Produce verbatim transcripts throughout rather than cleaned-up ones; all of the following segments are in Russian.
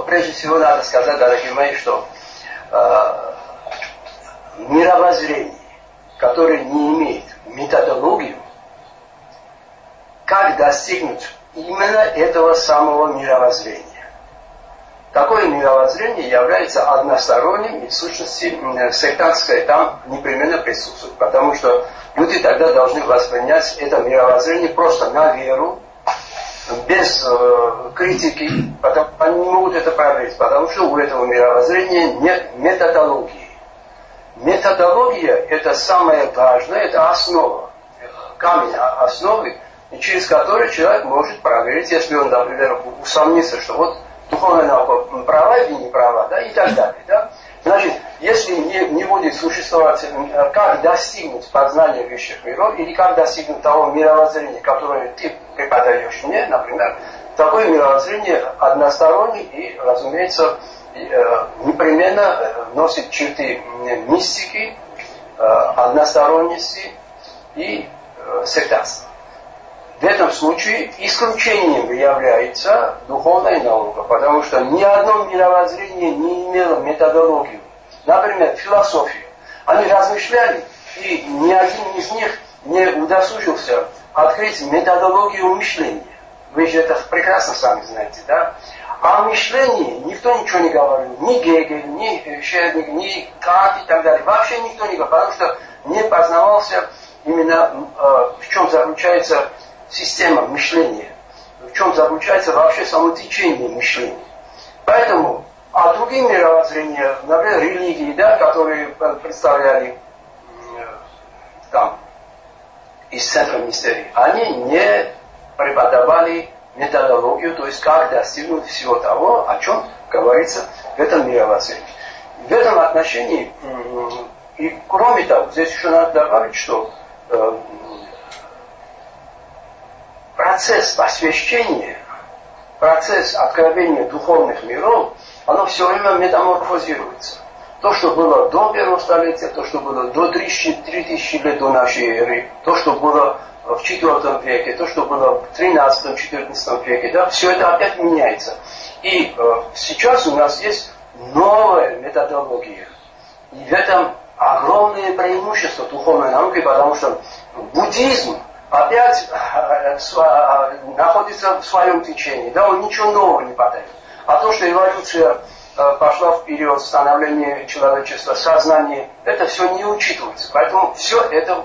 прежде всего надо сказать, дорогие мои, что э, мировоззрение, которое не имеет методологию, как достигнуть именно этого самого мировоззрения. Такое мировоззрение является односторонним, и в сущности сектантское там непременно присутствует, потому что люди тогда должны воспринять это мировоззрение просто на веру, без э, критики, потому, они не могут это проверить, потому что у этого мировоззрения нет методологии. Методология – это самое важное, это основа, камень основы, через который человек может проверить, если он, например, усомнится, что вот духовная наука права или не права, да, и так далее. Да? Значит, если не, не будет существовать, как достигнуть познания высших миров, или как достигнуть того мировоззрения, которое ты преподаешь мне, например, такое мировоззрение одностороннее и, разумеется, непременно носит черты мистики, односторонности и сектантства. В этом случае исключением является духовная наука, потому что ни одно мировоззрение не имело методологию. Например, философию. Они размышляли, и ни один из них не удосужился открыть методологию мышления. Вы же это прекрасно сами знаете, да? А о мышлении никто ничего не говорил. Ни Гегель, ни Шеллинг, ни Кант и так далее. Вообще никто не говорил, потому что не познавался именно э, в чем заключается система мышления, в чем заключается вообще само течение мышления. Поэтому, а другие мировоззрения, например, религии, да, которые представляли э, там из центра мистерии, они не преподавали методологию, то есть как достигнуть всего того, о чем говорится в этом мировоззрении. В этом отношении, э, и кроме того, здесь еще надо добавить, что э, процесс посвящения, процесс откровения духовных миров, оно все время метаморфозируется. То, что было до первого столетия, то, что было до три тысячи лет до нашей эры, то, что было в четвёртом веке, то, что было в тринадцатом-четырнадцатом веке, да, все это опять меняется. И э, сейчас у нас есть новая методология. И в этом огромное преимущество духовной науки, потому что буддизм опять находится в своем течении. Да, он ничего нового не подает. А то, что эволюция пошла вперед, становление человечества, сознание, это все не учитывается. Поэтому все это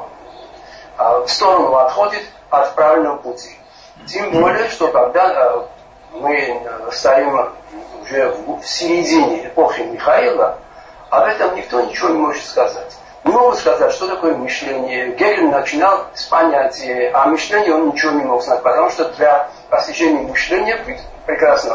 в сторону отходит от правильного пути. Тем более, что когда мы стоим уже в середине эпохи Михаила, об этом никто ничего не может сказать. Не могу сказать, что такое мышление. Гегель начинал с понятия, а мышление он ничего не мог знать, потому что для постижения мышления прекрасно.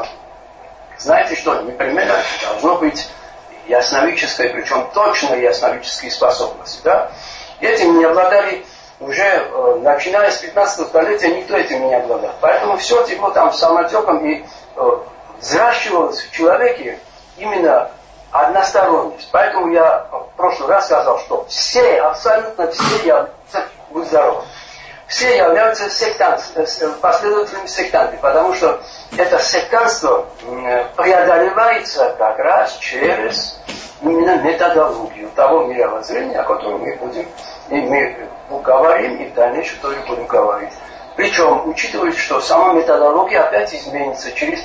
Знаете что, непременно должно быть ясновидческое, причем точно ясновидческие способности. Да? Этим не обладали уже, э, начиная с пятнадцатого столетия, никто этим не обладал. Поэтому все текло там самотеком и э, взращивалось в человеке именно односторонность. Поэтому я в прошлый раз сказал, что все, абсолютно все являются, будь здоров, все являются сектантами, последователями сектантов, потому что это сектантство преодолевается как раз через именно методологию того мировоззрения, о котором мы будем, и мы говорим, и в дальнейшем тоже будем говорить. Причем, учитывая, что сама методология опять изменится через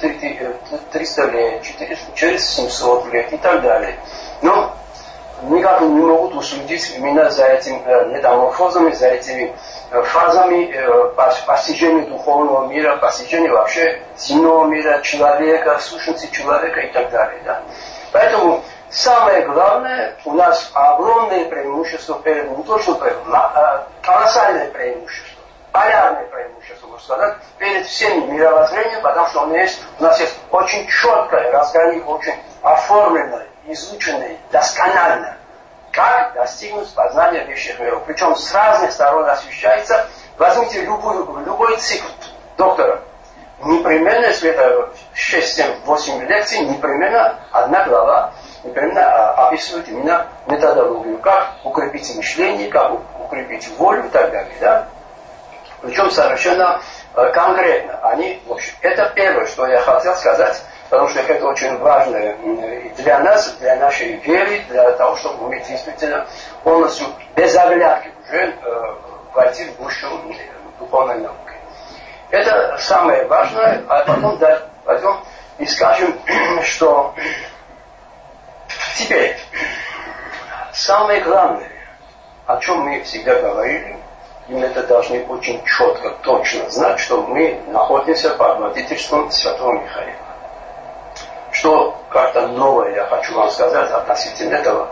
триста лет, через семьсот лет и так далее. Но никак не могут уследить именно за этими метаморфозами, за этими фазами постижения духовного мира, постижения вообще земного мира, человека, сущности человека и так далее. Да? Поэтому самое главное, у нас огромное преимущество перед, не то что преимущество, колоссальное преимущество. Полярное преимущество, можно сказать, перед всеми мировоззрениями, потому что у нас есть, у нас есть очень четкое, разграниченное, очень оформленное, изученное, досконально, как достигнуть познания высших миров. Причем с разных сторон освещается. Возьмите любую, любой цикл доктора. Непременно, если это шесть, семь, восемь лекций, непременно одна глава, непременно описывает именно методологию, как укрепить мышление, как укрепить волю и так далее. Да? Причем совершенно э, конкретно. Они, в общем, это первое, что я хотел сказать потому что это очень важно и для нас, для нашей веры, для того, чтобы мы действительно полностью без оглядки уже э, войти в высшую духовную науку. Это самое важное, а потом да, пойдем и скажем, что теперь самое главное, о чем мы всегда говорили, и мы это должны очень четко, точно знать, что мы находимся под водительством Святого Михаила. Что как-то новое я хочу вам сказать относительно этого,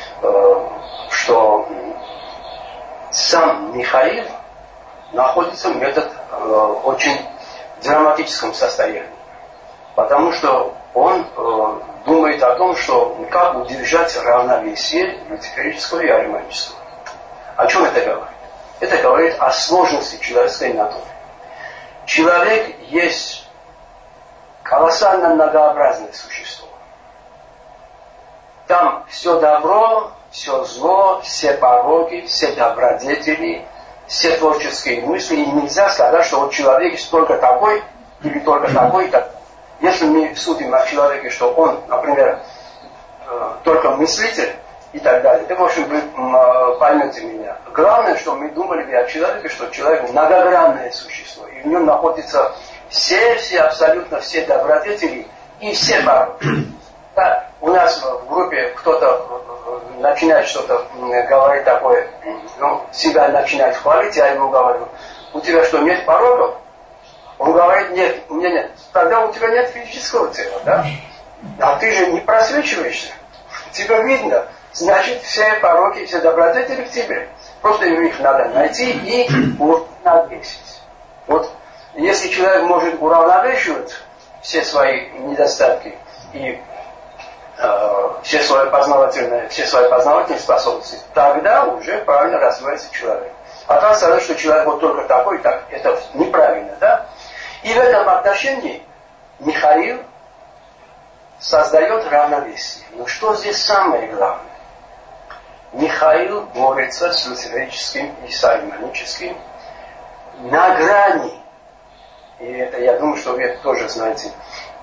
что сам Михаил находится в этот очень драматическом состоянии. Потому что он думает о том, что как удержать равновесие люциферического и ариманического. О чем это говорит? Это говорит о сложности человеческой натуры. Человек есть колоссально многообразное существо. Там все добро, все зло, все пороки, все добродетели, все творческие мысли. И нельзя сказать, что вот человек есть только такой или только такой. Так. Если мы судим о человеке, что он, например, только мыслитель, и так далее. Так, в общем, вы поймете меня. Главное, что мы думали о человеке, что человек многогранное существо. И в нем находятся все, все, абсолютно все добродетели и все пороки. Да, у нас в группе кто-то начинает что-то говорить такое, ну, себя начинает хвалить, я ему говорю, у тебя что, нет пороков? Он говорит, нет, у меня нет. Тогда у тебя нет физического тела, да? А ты же не просвечиваешься. Тебя видно. Значит, все пороки, все добродетели в тебе. Просто их надо найти и уравновесить. Вот, если человек может уравновешивать все свои недостатки и э, все, свои познавательные, все свои познавательные способности, тогда уже правильно развивается человек. А там сказать, что человек вот только такой, так, это неправильно, да? И в этом отношении Михаил создает равновесие. Но что здесь самое главное? Михаил борется с люциферическим и с ариманическим на грани. И это, я думаю, что вы это тоже знаете.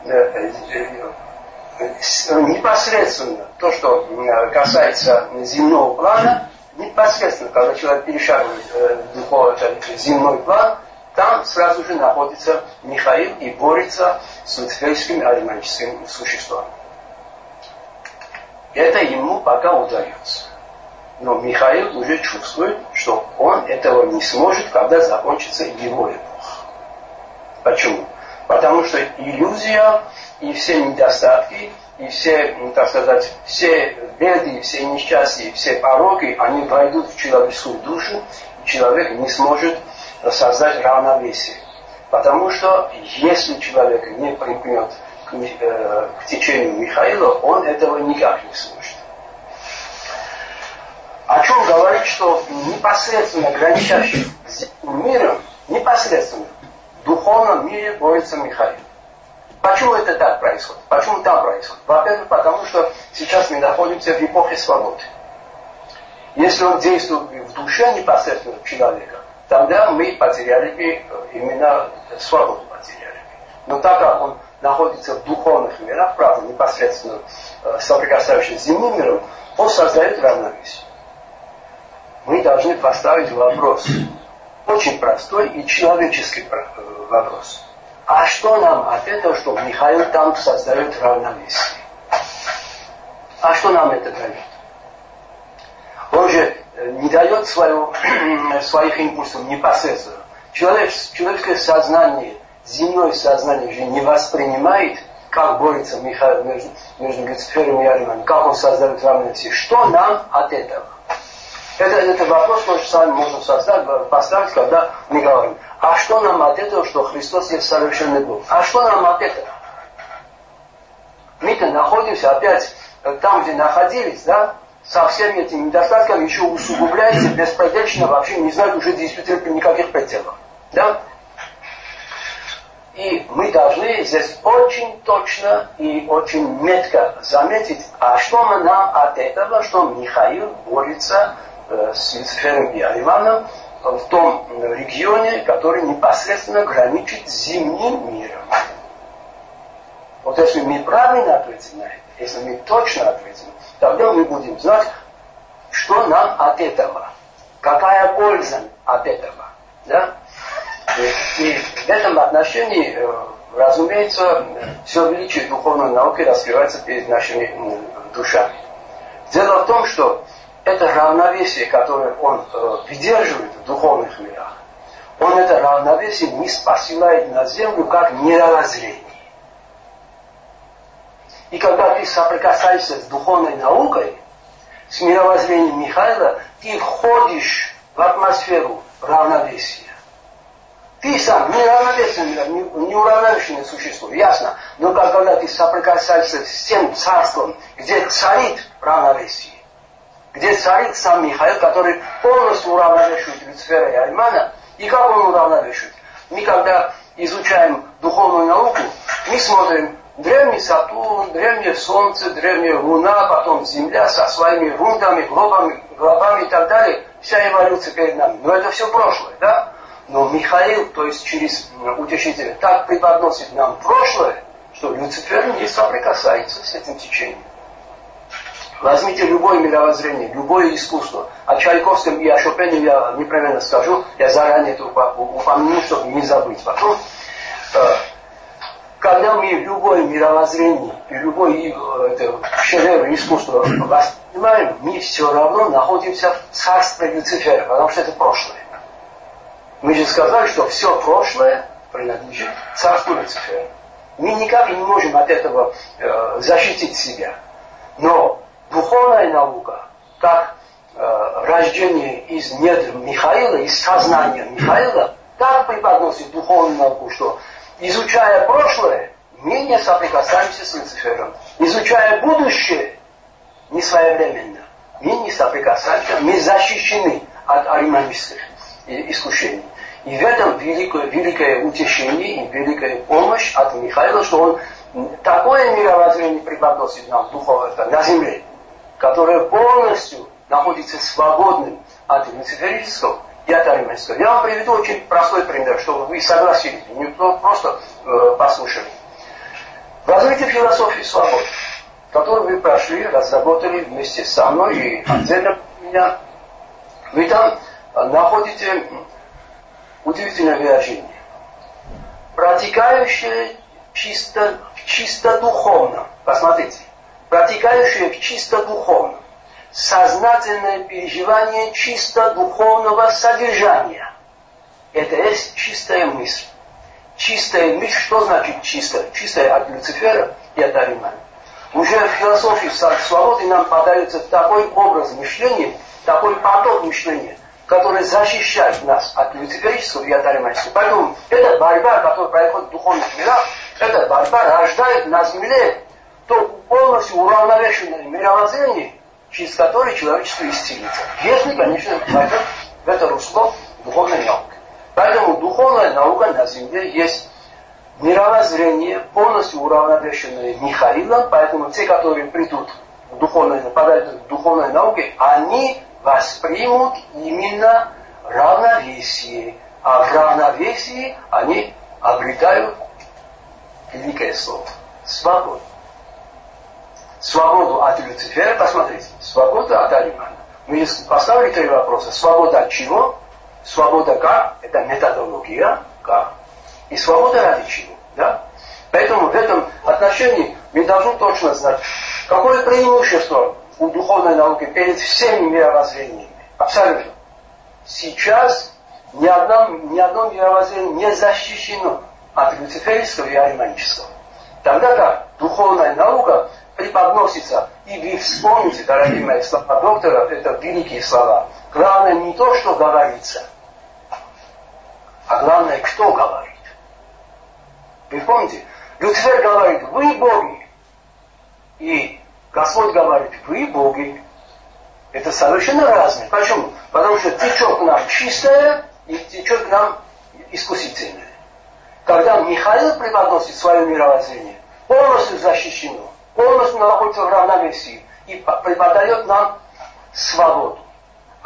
Непосредственно то, что касается земного плана, непосредственно, когда человек перешагивает духовный земной план, там сразу же находится Михаил и борется с люциферическим и ариманическим существом. Это ему пока удается. Но Михаил уже чувствует, что он этого не сможет, когда закончится его эпоха. Почему? Потому что иллюзия и все недостатки, и все, так сказать, все беды, все несчастья, все пороки, они войдут в человеческую душу, и человек не сможет создать равновесие. Потому что если человек не примкнет к, э, к течению Михаила, он этого никак не сможет. О чем говорит, что непосредственно граничащий с миром, непосредственно в духовном мире борется Михаил. Почему это так происходит? Почему там происходит? Во-первых, потому что сейчас мы находимся в эпохе свободы. Если он действует в душе непосредственно человека, тогда мы потеряли бы именно свободу потеряли. Но так как он находится в духовных мирах, правда, непосредственно соприкасающийся с земным миром, он создает равновесие. Мы должны поставить вопрос, очень простой и человеческий вопрос. А что нам от этого, что Михаил там создает равновесие? А что нам это дает? Он же не дает свою, своих импульсов непосредственно. Человек, человеческое сознание, земное сознание же не воспринимает, как борется Михаил между, между Люцифером и Ариманом, как он создает равновесие. Что нам от этого? Это, это вопрос, мы сами можем создать, поставить, когда мы говорим, а что нам от этого, что Христос есть совершенный Бог? А что нам от этого? Мы-то находимся опять там, где находились, да, со всеми этими недостатками, еще усугубляется беспредельно, вообще не знают уже действительно никаких пределов. Да? И мы должны здесь очень точно и очень метко заметить, а что мы нам от этого, что Михаил борется с Люцифером и Ариманом в том регионе, который непосредственно граничит с земным миром. Вот если мы правильно ответим на это, если мы точно ответим, тогда мы будем знать, что нам от этого, какая польза от этого. Да? И, и в этом отношении, разумеется, все величие духовной науки раскрывается перед нашими душами. Дело в том, что это равновесие, которое он выдерживает в духовных мирах, он это равновесие не посылает на землю как мировоззрение. И когда ты соприкасаешься с духовной наукой, с мировоззрением Михаила, ты входишь в атмосферу равновесия. Ты сам неравновесное, неуравновешенное существо, ясно. Но когда ты соприкасаешься с тем царством, где царит равновесие, где царит сам Михаил, который полностью уравновешивает Люцифера и Альмана, и как он уравновешивает? Мы когда изучаем духовную науку, мы смотрим древний Сатурн, древнее Солнце, древняя Луна, потом Земля со своими рундами, глобами, глобами и так далее. Вся эволюция перед нами. Но это все прошлое, да? Но Михаил, то есть через утешителя, так преподносит нам прошлое, что Люцифер не соприкасается с этим течением. Возьмите любое мировоззрение, любое искусство. О Чайковском и о Шопене я непременно скажу, я заранее это упомяну, чтобы не забыть. Потом, когда мы любое мировоззрение и любой это, шедевр искусства воспринимаем, мы все равно находимся в царстве Люцифера, потому что это прошлое. Мы же сказали, что все прошлое принадлежит царству Люцифера. Мы никак не можем от этого э, защитить себя. Но духовная наука, как э, рождение из недр Михаила, из сознания Михаила, так преподносит духовную науку, что изучая прошлое, мы не соприкасаемся с Люцифером. Изучая будущее, не своевременно, мы не соприкасаемся, мы защищены от ариманистских искушений. И в этом великое, великое утешение и великая помощь от Михаила, что он такое мировоззрение преподносит нам духовно на земле, которое полностью находится свободным от люциферического и от ариманского. Я вам приведу очень простой пример, чтобы вы согласились, не просто э, послушали. Возьмите философию свободы, которую вы прошли, разработали вместе со мной и отдельно от меня. Вы там находите удивительное выражение. Протекающее чисто, чисто духовно. Посмотрите. Протекающее в чисто духовном. Сознательное переживание чисто духовного содержания. Это есть чистая мысль. Чистая мысль, что значит чистая? Чистая от Люцифера и от Аримана. Уже в философии свободы нам подается такой образ мышления, такой поток мышления, который защищает нас от люциферического и от ариманского. Поэтому эта борьба, которая происходит в духовных мирах, эта борьба рождает на земле то полностью уравновешенное мировоззрение, через которое человечество исцелится. Если, конечно, пойдет в это русло духовной науки. Поэтому духовная наука на земле есть мировоззрение, полностью уравновешенное Михаилом, поэтому те, которые придут в духовной, попадают в духовной науке, они воспримут именно равновесие. А в равновесии они обретают великое слово. Свободу. Свободу от Люцифера, посмотрите, свобода от Аримана. Мы поставили три вопроса. Свобода от чего? Свобода как? Это методология. Как? И свобода ради чего? Да? Поэтому в этом отношении мы должны точно знать, какое преимущество у духовной науки перед всеми мировоззрениями. Абсолютно. Сейчас ни одно, ни одно мировоззрение не защищено от люциферического и ариманического. Тогда как духовная наука преподносится, и вы вспомните, дорогие мои слова доктора, это великие слова. Главное не то, что говорится, а главное, кто говорит. Вы помните? Люцифер говорит, вы боги. И Господь говорит, вы боги. Это совершенно разное. Почему? Потому что течет к нам чистое и течет к нам искусительное. Когда Михаил преподносит свое мировоззрение, полностью защищено, полностью находится в равновесии и преподает нам свободу.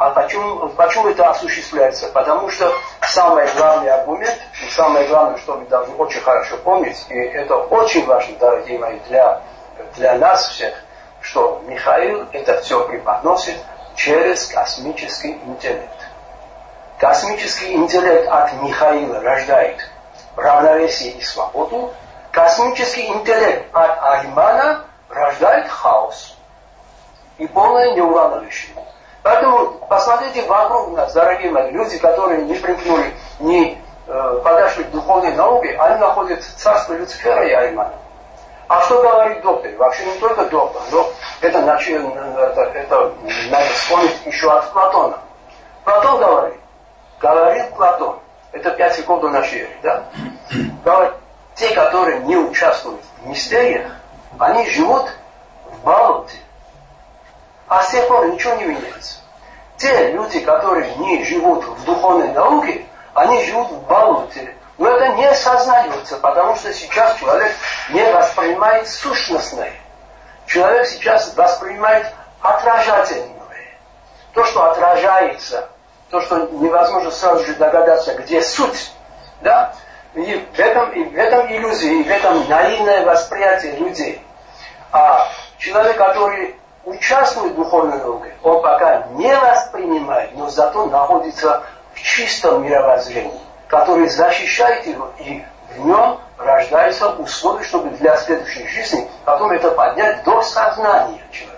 А почему, почему это осуществляется? Потому что самый главный аргумент, и самое главное, что вы должны очень хорошо помнить, и это очень важно, дорогие мои, для, для нас всех, что Михаил это все преподносит через космический интеллект. Космический интеллект от Михаила рождает равновесие и свободу. Космический интеллект от Аримана рождает хаос и полное неуравновешение. Поэтому посмотрите вокруг нас, дорогие мои, люди, которые не примкнули, не э, подошли к духовной науке, они находят царство Люцифера и Аримана. А что говорит доктор? Вообще не только доктор, но это, это, это надо вспомнить еще от Платона. Платон говорит, говорит Платон, это пять веков до нашей эры, да? Говорит, те, которые не участвуют в мистериях, они живут в болоте. А с тех пор ничего не меняется. Те люди, которые не живут в духовной науке, они живут в болоте. Но это не осознается, потому что сейчас человек не воспринимает сущностное. Человек сейчас воспринимает отражательное. То, что отражается, то, что невозможно сразу же догадаться, где суть. Да? И в этом, и в этом иллюзия, и в этом наивное восприятие людей. А человек, который участвует в духовной науке, он пока не воспринимает, но зато находится в чистом мировоззрении, который защищает его, и в нем рождаются условия, чтобы для следующей жизни потом это поднять до сознания человека.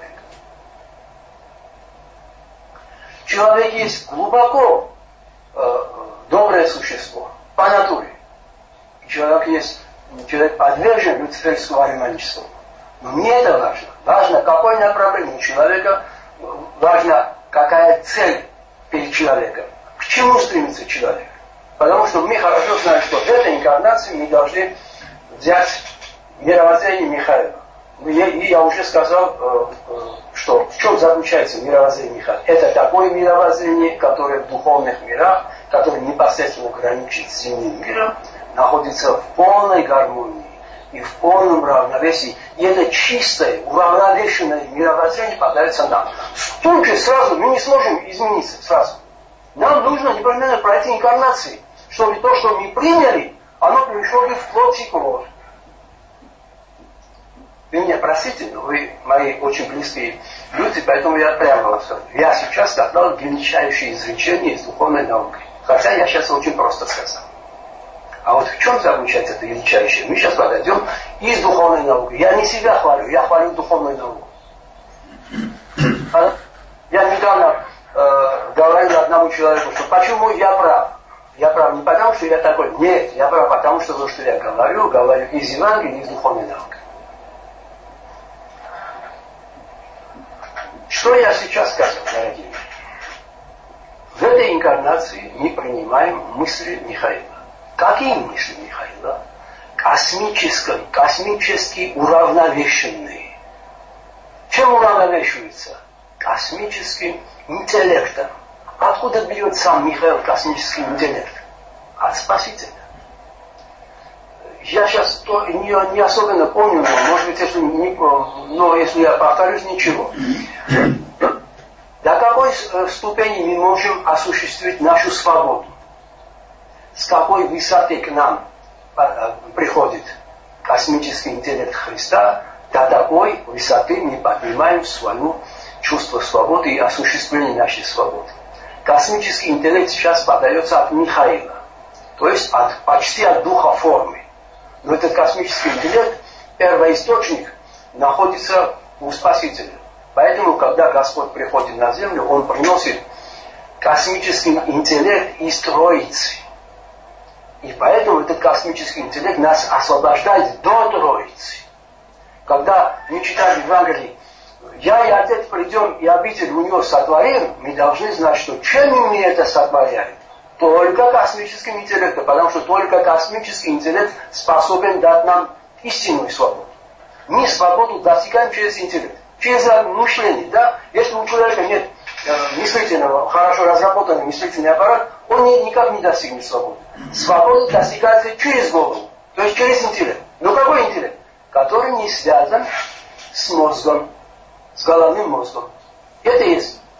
Человек есть глубоко э, доброе существо по натуре. Человек есть, человек подвержен люциферскому ариманичеству. Но мне это важно. Важно, какое направление человека, важно, какая цель перед человеком. К чему стремится человек. Потому что мы хорошо знаем, что в этой инкарнации мы должны взять мировоззрение Михаила. И я уже сказал, что в чем заключается мировоззрение Михаила. Это такое мировоззрение, которое в духовных мирах, которое непосредственно граничит с земным миром, находится в полной гармонии и в полном равновесии. И это чистое, уравновешенное мировоззрение подается нам. Тут же сразу мы не сможем измениться сразу. Нам нужно непременно пройти инкарнации, чтобы то, что мы приняли, оно пришло бы в плоть и кровь. Вы меня простите, но вы мои очень близкие люди, поэтому я прямо вам скажу. Я сейчас сказал величайшее изречение из духовной науки. Хотя я сейчас очень просто сказал. А вот в чем заключается это величайшее? Мы сейчас подойдем из духовной науки. Я не себя хвалю, я хвалю духовную науку. Я недавно э, говорил одному человеку, что почему я прав? Я прав не потому, что я такой. Нет, я прав потому, что то, что я говорю, говорю из Евангелия, из духовной науки. Что я сейчас сказал, дорогие? В этой инкарнации мы принимаем мысли Михаила. Какие мысли Михаила? Космические, космически уравновешенные. Чем уравновешивается? Космическим интеллектом. Откуда берет сам Михаил космический интеллект? От Спасителя. Я сейчас то, не, не особенно помню, но, может быть, если, не, но если я повторюсь, ничего. До какой ступени мы можем осуществить нашу свободу? С какой высоты к нам приходит космический интеллект Христа, до такой высоты мы поднимаем свое чувство свободы и осуществление нашей свободы. Космический интеллект сейчас подается от Михаила, то есть от, почти от духа формы. Но этот космический интеллект, первоисточник, находится у Спасителя. Поэтому, когда Господь приходит на землю, Он приносит космический интеллект из Троицы. И поэтому этот космический интеллект нас освобождает до Троицы. Когда мы читаем Евангелие, я и Отец придем и обитель у него сотворим, мы должны знать, что чем мы это сотворяем? Только космическим интеллектом, потому что только космический интеллект способен дать нам истинную свободу. Мы свободу достигаем через интеллект, через мышление. Да? Если у человека нет э, мыслительного, хорошо разработанного мыслительный аппарат, он не, никак не достигнет свободы. Свобода достигается через голову, то есть через интеллект. Но какой интеллект? Который не связан с мозгом, с головным мозгом. Это есть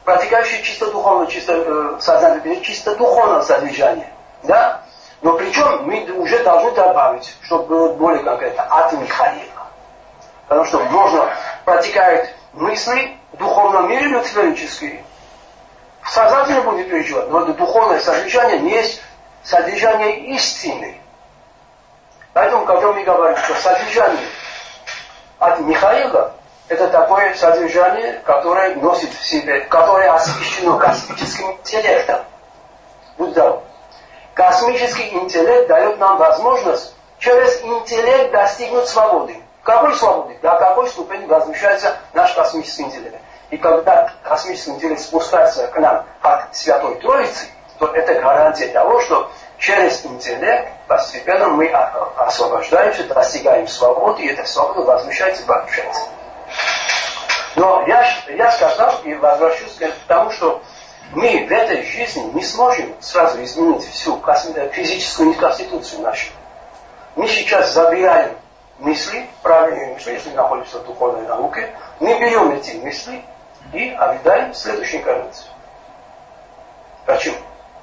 протекающее чисто духовно, чисто э, сознание, чисто духовное содержание. Да? Но причем мы уже должны добавить, чтобы было более конкретно, от Михаила. Потому что можно протекают мысли в духовном мире людские, сознательно будет переживать, но это духовное содержание не есть содержание истины. Поэтому, когда мы говорим, что содержание от Михаила, это такое содержание, которое носит в себе, которое освещено космическим интеллектом. Будь здоров. Космический интеллект дает нам возможность через интеллект достигнуть свободы. Какой свободы? До какой ступени возвышается наш космический интеллект? И когда космический интеллект спускается к нам от Святой Троицы, то это гарантия того, что через интеллект постепенно мы освобождаемся, достигаем свободы, и эта свобода возвышается и возвышается. Но я, я сказал и возвращусь к тому, что мы в этой жизни не сможем сразу изменить всю физическую конституцию нашу. Мы сейчас забираем мысли, правильные мысли, если находимся в духовной науке, мы берем эти мысли и объявляем следующую инкарнацию. Почему?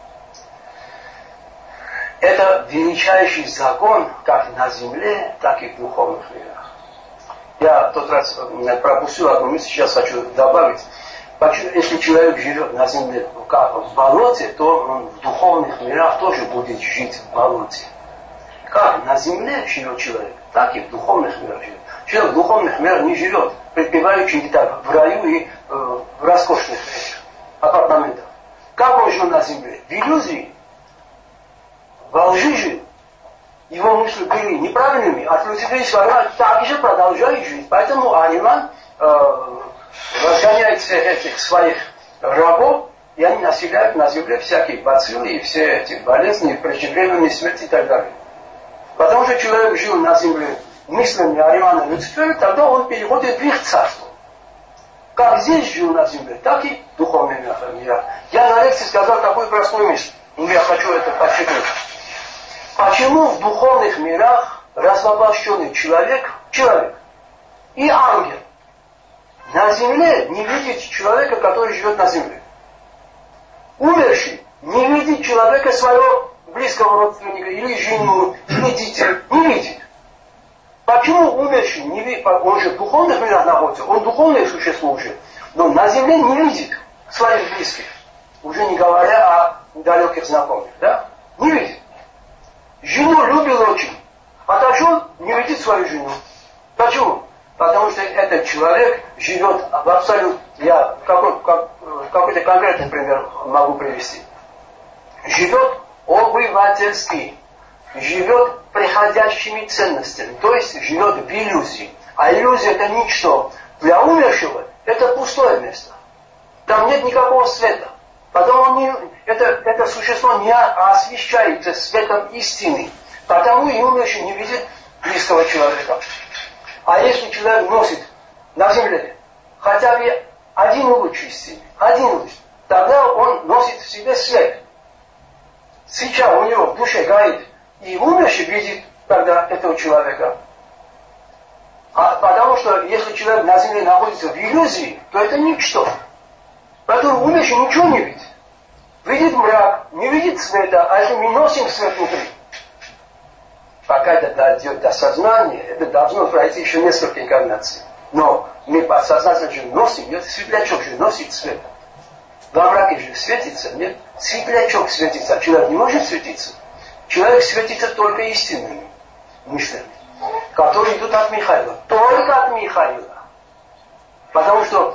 Это величайший закон как на земле, так и в духовных мирах. Я в тот раз пропустил одну мысль, сейчас хочу добавить. Если человек живет на земле как в болоте, то он в духовных мирах тоже будет жить в болоте. Как на земле живет человек, так и в духовных мирах живет. Человек в духовных мирах не живет, припеваючи где-то в раю и э, в роскошных апартаментах. Как он жил на земле? В иллюзии. Во лжи жил. Его мысли были неправильными, а Люцифер так же продолжает жить. Поэтому Ариман э, разгоняет всех этих своих рабов, и они населяют на земле всякие бациллы и все эти болезни, преждевременные смерти и так далее. Потому что человек жил на земле мыслями Аримана и Люцифера, тогда он переходит в их царство. Как здесь жил на земле, так и в духовном мире. Я на лекции сказал такую простую мысль, и я хочу это подчеркнуть. Почему в духовных мирах развоплощенный человек, человек и ангел на земле не видит человека, который живет на земле? Умерший не видит человека своего близкого родственника, или жену, или детей, не видит. Почему умерший не видит? Он же в духовных мирах находится, он духовное существо уже, но на земле не видит своих близких, уже не говоря о далеких знакомых, да? Не видит. Жену любил очень, отошел, не видит свою жену. Почему? Потому что этот человек живет в абсолют. Я какой, как, какой-то конкретный пример могу привести. Живет обывательски, живет приходящими ценностями, то есть живет в иллюзии. А иллюзия это ничто. Для умершего это пустое место. Там нет никакого света. Потому он не, это, это существо не освещается светом истины. Потому и умерший не видит близкого человека. А если человек носит на земле хотя бы один луч истины, один луч, тогда он носит в себе свет. Сейчас у него в душе горит, и умерший видит тогда этого человека. А потому что если человек на земле находится в иллюзии, то это ничто. Поэтому умерший ничего не видит. Видит мрак, не видит света, а если мы носим свет внутри. Пока это дойдет до сознания, это должно пройти еще несколько инкарнаций. Но мы подсознательно же носим, нет, светлячок же носит свет. Во мраке же светится, нет, светлячок светится, а человек не может светиться. Человек светится только истинными мыслями, которые идут от Михаила. Только от Михаила. Потому что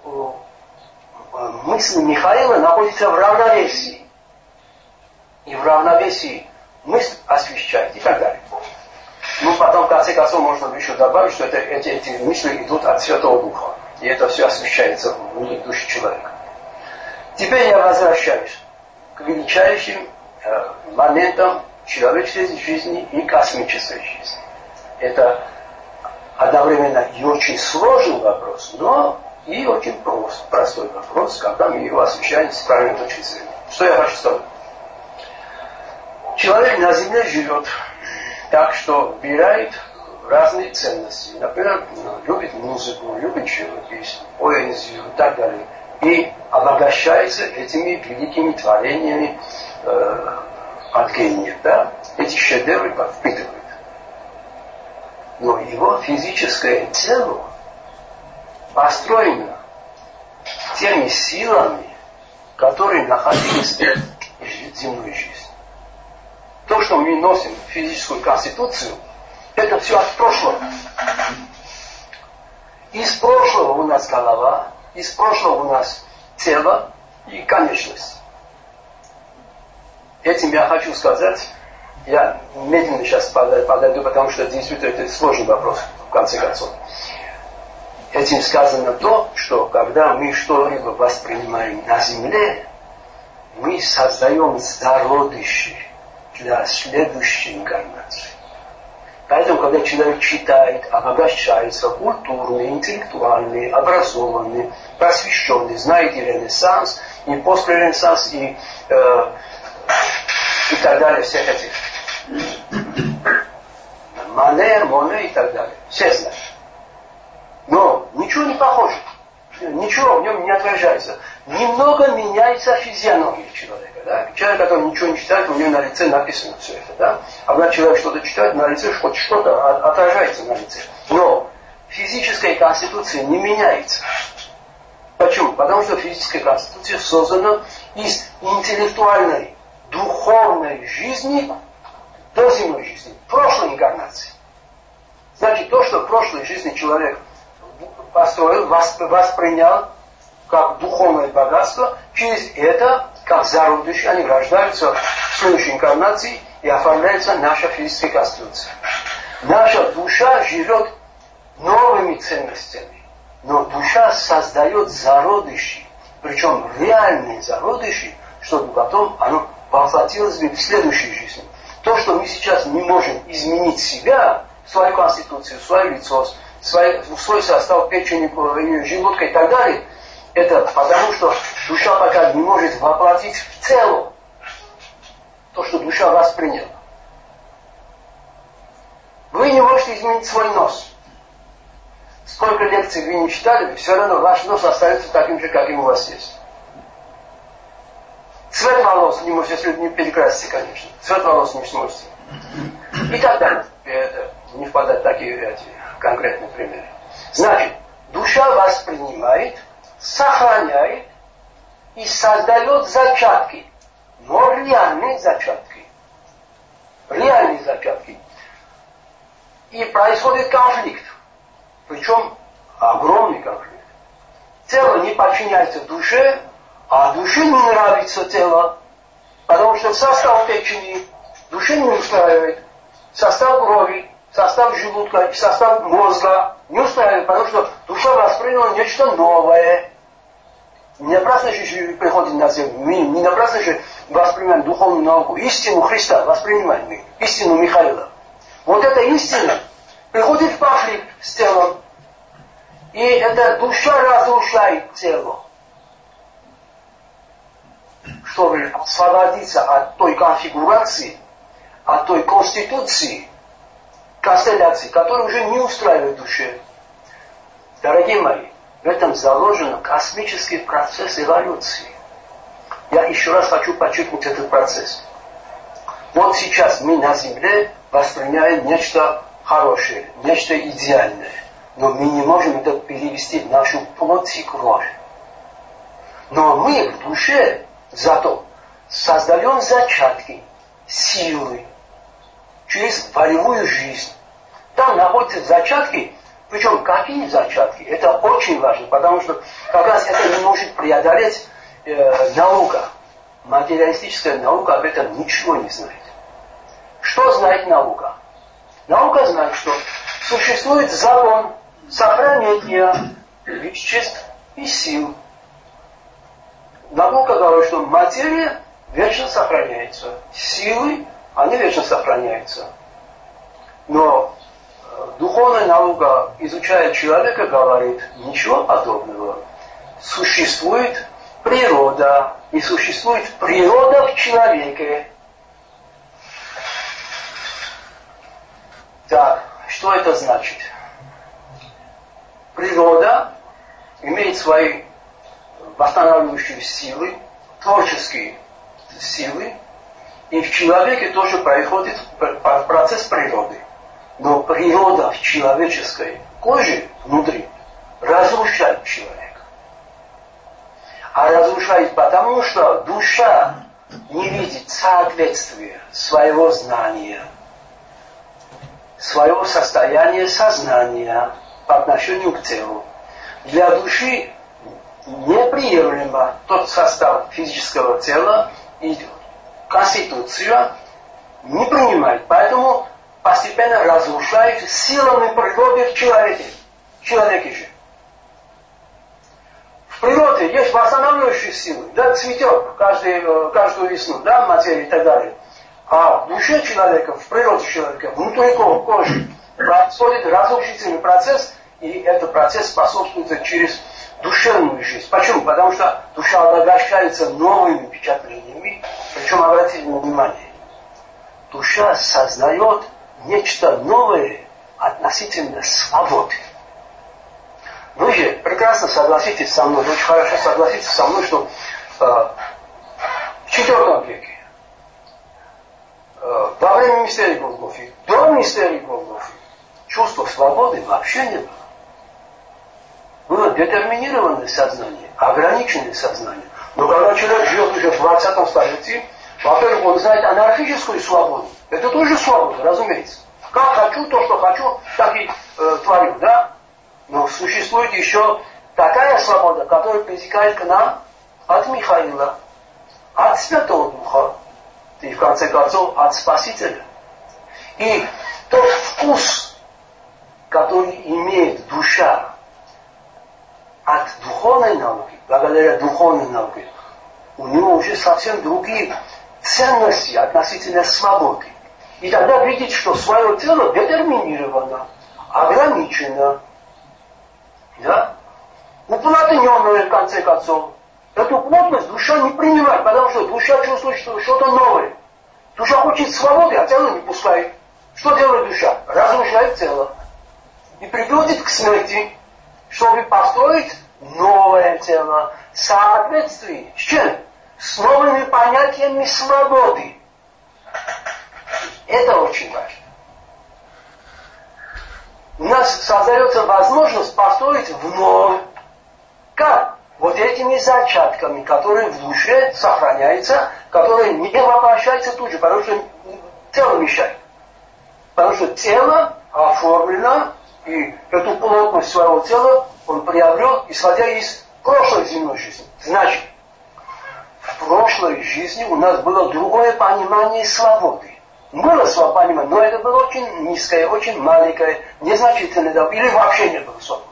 мысль Михаила находится в равновесии. И в равновесии мысль освещает и так далее. Ну, потом, в конце концов, можно еще добавить, что это, эти, эти мысли идут от Святого Духа. И это все освещается внутри души человека. Теперь я возвращаюсь к величайшим э, моментам человеческой жизни и космической жизни. Это одновременно и очень сложный вопрос, но и очень прост, простой вопрос, когда мы его освещаем с правильной точки зрения. Что я хочу сказать? Человек на земле живет так, что выбирает разные ценности. Например, любит музыку, любит живопись, поэзию и так далее. и обогащается этими великими творениями э, от гениев. Да? Эти шедевры впитывают. Но его физическое тело построено теми силами, которые находились в земной жизни. То, что мы носим физическую конституцию, это все от прошлого. Из прошлого у нас голова, из прошлого у нас тело и конечность. Этим я хочу сказать, я медленно сейчас подойду, потому что действительно это сложный вопрос, в конце концов. Этим сказано то, что когда мы что-либо воспринимаем на земле, мы создаем зародыши для следующей инкарнации. Поэтому, когда человек читает, обогащается, культурный, интеллектуальный, образованный, просвещенный, знает и Ренессанс, и постренессанс, и, э, и так далее, всех этих Мане, Моне и так далее. Все знают. Но ничего не похоже. Ничего в нем не отражается. Немного меняется физиономия человека. Да? Человек, который ничего не читает, у него на лице написано все это. Да? А когда человек что-то читает, на лице хоть что-то отражается на лице. Но физическая конституция не меняется. Почему? Потому что физическая конституция создана из интеллектуальной, духовной жизни до земной жизни, прошлой инкарнации. Значит, то, что в прошлой жизни человек построил, воспринял как духовное богатство, через это, как зародыши, они рождаются в следующей инкарнации и оформляется наша физическая конституция. Наша душа живет новыми ценностями, но душа создает зародыши, причем реальные зародыши, чтобы потом оно воплотилось бы в следующей жизни. То, что мы сейчас не можем изменить себя, свою конституцию, свое лицо, свой, свой состав печени, желудка и так далее, это потому, что душа пока не может воплотить в целом то, что душа восприняла. Вы не можете изменить свой нос. Сколько лекций вы не читали, все равно ваш нос остается таким же, каким у вас есть. Цвет волос не можете, если не перекрасите, конечно. Цвет волос не сможете. И так далее. Это не впадать в такие эти, конкретные примеры. Значит, душа воспринимает, сохраняет и создает зачатки. Но реальные зачатки. Реальные зачатки. И происходит конфликт. Причем огромный конфликт. Тело не подчиняется душе, а душе не нравится тело. Потому что состав печени душе не устраивает. Состав крови, состав желудка, состав мозга не устраивает, потому что душа восприняла нечто новое. Не напрасно же приходит на землю. Мы не напрасно же воспринимаем духовную науку. Истину Христа воспринимаем мы. Истину Михаила. Вот эта истина приходит в конфликт с телом. И эта душа разрушает тело. Чтобы освободиться от той конфигурации, от той конституции, констелляции, которая уже не устраивает душе. Дорогие мои, в этом заложен космический процесс эволюции. Я еще раз хочу подчеркнуть этот процесс. Вот сейчас мы на Земле воспринимаем нечто хорошее, нечто идеальное. Но мы не можем это перевести в нашу плоть и кровь. Но мы в душе зато создаем зачатки, силы, через волевую жизнь. Там находятся зачатки, причем какие зачатки? Это очень важно, потому что как раз это не может преодолеть э, наука. Материалистическая наука об этом ничего не знает. Что знает наука? Наука знает, что существует закон сохранения веществ и сил. Наука говорит, что материя вечно сохраняется. Силы, они вечно сохраняются. Но э, духовная наука, изучая человека, говорит, ничего подобного. Существует природа, и существует природа в человеке. Так, что это значит? Природа имеет свои восстанавливающие силы, творческие силы, и в человеке тоже происходит процесс природы. Но природа в человеческой коже внутри разрушает человека. А разрушает потому, что душа не видит соответствия своего знания, своего состояния сознания по отношению к телу. Для души неприемлемо тот состав физического тела и конституция не принимает. Поэтому постепенно разрушает силами природы в человеке. В человеке же. В природе есть восстанавливающие силы. Да, цветет каждый, каждую весну, да, материя и так далее. А в душе человека, в природе человека, внутри кожи происходит разрушительный процесс, и этот процесс способствует через душевную жизнь. Почему? Потому что душа обогащается новыми впечатлениями. Причем, обратите внимание, душа сознает нечто новое относительно свободы. Вы же прекрасно согласитесь со мной, очень хорошо согласитесь со мной, что э, в четвёртом веке, э, во время мистерии Голгофы, до мистерии Голгофы, чувства свободы вообще не было. Было детерминированное сознание, ограниченное сознание. Но когда человек живет уже в двадцатом столетии, во-первых, он знает анархическую свободу. Это тоже свобода, разумеется. Как хочу, то, что хочу, так и э, творю, да? Но существует еще такая свобода, которая перетекает к нам от Михаила, от Святого Духа, и в конце концов от Спасителя. И тот вкус, который имеет душа от духовной науки, благодаря духовной науке, у него уже совсем другие ценности относительно свободы. И тогда видеть, что свое тело детерминировано, ограничено, да? Уплотненное, в конце концов. Эту плотность душа не принимает, потому что душа чувствует, что что-то новое. Душа хочет свободы, а тело не пускает. Что делает душа? Разрушает тело. И приводит к смерти, чтобы построить новое тело в соответствии с чем? С новыми понятиями свободы. Это очень важно. У нас создается возможность построить вновь. Как? Вот этими зачатками, которые в душе сохраняются, которые не воплощаются тут же, потому что тело мешает. Потому что тело оформлено, и эту плотность своего тела он приобрел, исходя из прошлой земной жизни. Значит, в прошлой жизни у нас было другое понимание свободы. Было свое понимание, но это было очень низкое, очень маленькое, незначительное, или вообще не было свободы.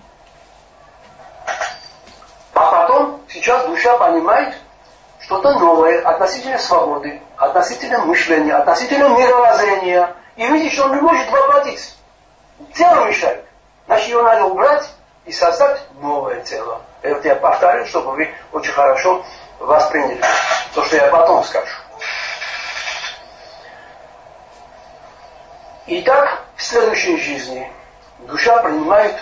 А потом, сейчас душа понимает что-то новое относительно свободы, относительно мышления, относительно мировоззрения, и видит, что он не может воплотиться. Тело мешает. Значит, его надо убрать и создать новое тело. Это я повторю, чтобы вы очень хорошо восприняли то, что я потом скажу. Итак, в следующей жизни душа принимает,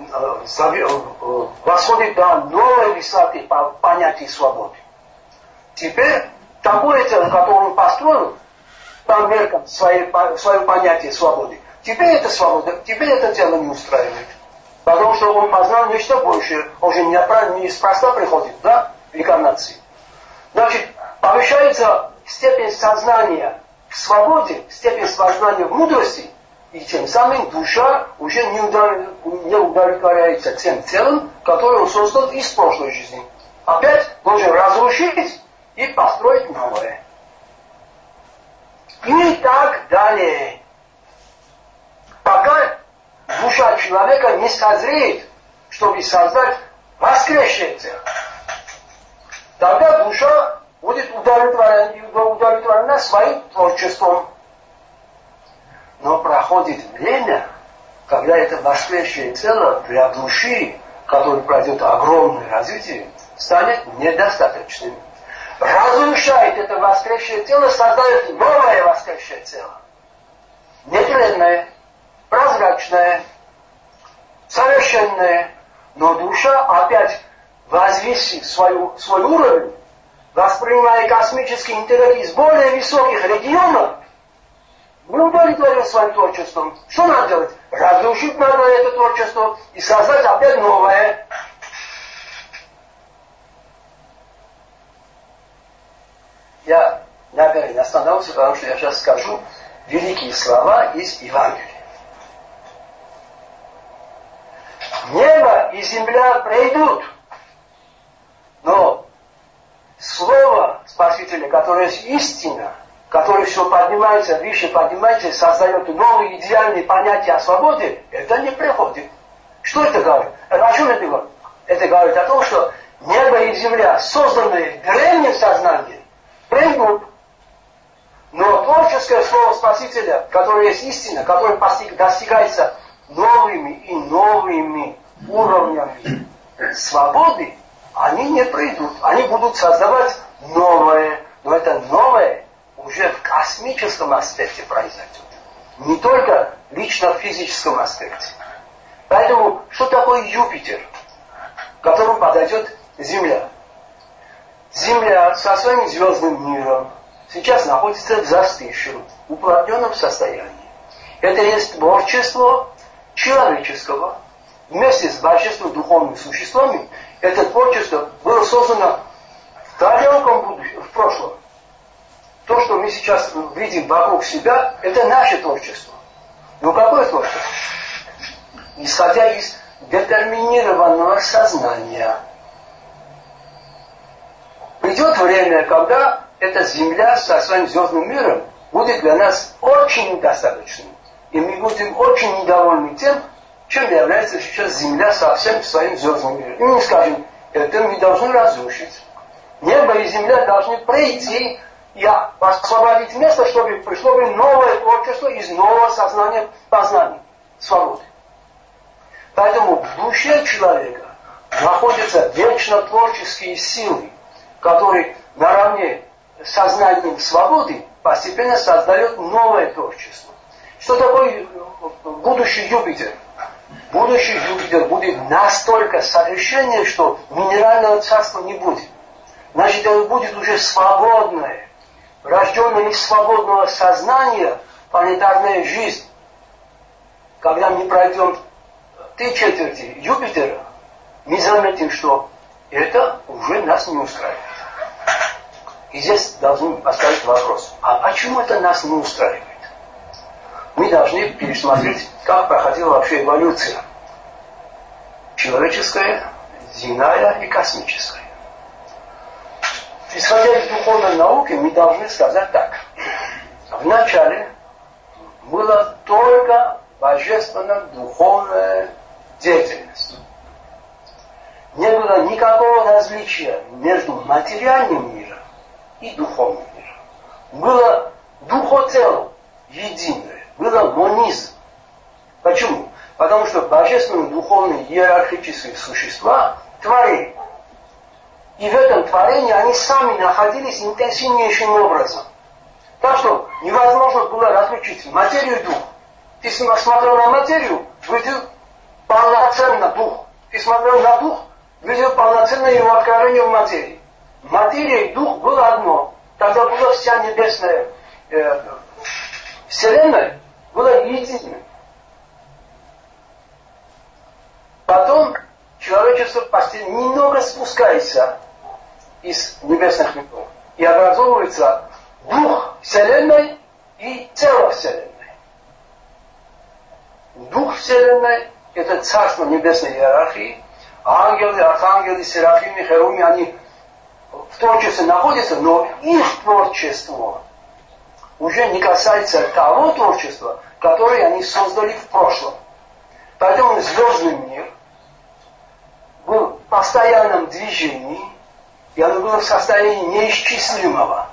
восходит до новой высоты по понятию свободы. Теперь такое тело, которое он построил, по меркам свое понятие свободы, теперь это свобода, теперь это тело не устраивает. Потому что он познал нечто большее, он же не неспроста приходит, да, в инкарнации. Значит, повышается степень сознания в свободе, степень сознания в мудрости, и тем самым душа уже не, удовлетворяется, не удовлетворяется тем телом, которое он создал из прошлой жизни. Опять должен разрушить и построить новое. И так далее. Пока душа человека не созреет, чтобы создать воскресшее тело. Тогда душа будет удовлетворена, удовлетворена своим творчеством. Но проходит время, когда это воскресшее тело для души, которое пройдет огромное развитие, станет недостаточным. Разрушает это воскресшее тело, создает новое воскресшее тело. Нетленное, прозрачное, совершенное. Но душа опять возвысить свою, свой уровень, воспринимая космический интеллект из более высоких регионов, мы удовлетворим своим творчеством. Что надо делать? Разрушить надо это творчество и создать опять новое. Я, наверное, остановился, потому что я сейчас скажу великие слова из Евангелия. Небо и земля пройдут, но слово Спасителя, которое есть истина, которое все поднимается, выше поднимается и создает новые идеальные понятия о свободе, это не приходит. Что это говорит? О чем это говорит? Это говорит о том, что небо и земля, созданные древним сознанием, пройдут. Но творческое слово Спасителя, которое есть истина, которое достигается новыми и новыми уровнями свободы, они не пройдут. Они будут создавать новое. Но это новое уже в космическом аспекте произойдет. Не только лично в физическом аспекте. Поэтому, что такое Юпитер, к которому подойдет Земля? Земля со своим звездным миром сейчас находится в застывшем, уплотненном состоянии. Это есть творчество человеческого. Вместе с божественными духовными существами это творчество было создано в далеком будущем, в прошлом. То, что мы сейчас видим вокруг себя, это наше творчество. Но какое творчество? Исходя из детерминированного сознания. Придет время, когда эта Земля со своим звездным миром будет для нас очень недостаточной. И мы будем очень недовольны тем, чем является сейчас Земля со всем своим звездным миром. И мы скажем, это мы должны разрушить. Небо и Земля должны пройти и освободить место, чтобы пришло бы новое творчество из нового сознания познания, свободы. Поэтому в душе человека находятся вечно творческие силы, которые наравне с сознанием свободы постепенно создают новое творчество. Что такое будущий Юпитер? Будущий Юпитер будет настолько совершеннее, что минерального царства не будет. Значит, это будет уже свободное, рожденное из свободного сознания планетарная жизнь. Когда мы пройдем три четверти Юпитера, мы заметим, что это уже нас не устраивает. И здесь должны поставить вопрос, а почему это нас не устраивает? Мы должны пересмотреть, как проходила вообще эволюция. Человеческая, земная и космическая. Исходя из духовной науки, мы должны сказать так. Вначале была только божественная духовная деятельность. Не было никакого различия между материальным миром и духовным миром. Было духоцело единое, было монизм. Почему? Потому что божественные духовные иерархические существа творили. И в этом творении они сами находились интенсивнейшим образом. Так что невозможно было различить материю и дух. Ты смотрел на материю, видел полноценно дух. Ты смотрел на дух, видел полноценное его откровение в материи. Материя и дух было одно. Тогда была вся небесная э, вселенная, была единой. Потом человечество постепенно немного спускается из небесных миров. И образовывается дух вселенной и тело вселенной. Дух вселенной – это царство небесной иерархии. Ангелы, архангелы, серафимы, херувимы, они в творчестве находятся, но их творчество уже не касается того творчества, которое они создали в прошлом. Поэтому звездный мир был в постоянном движении, и оно было в состоянии неисчислимого.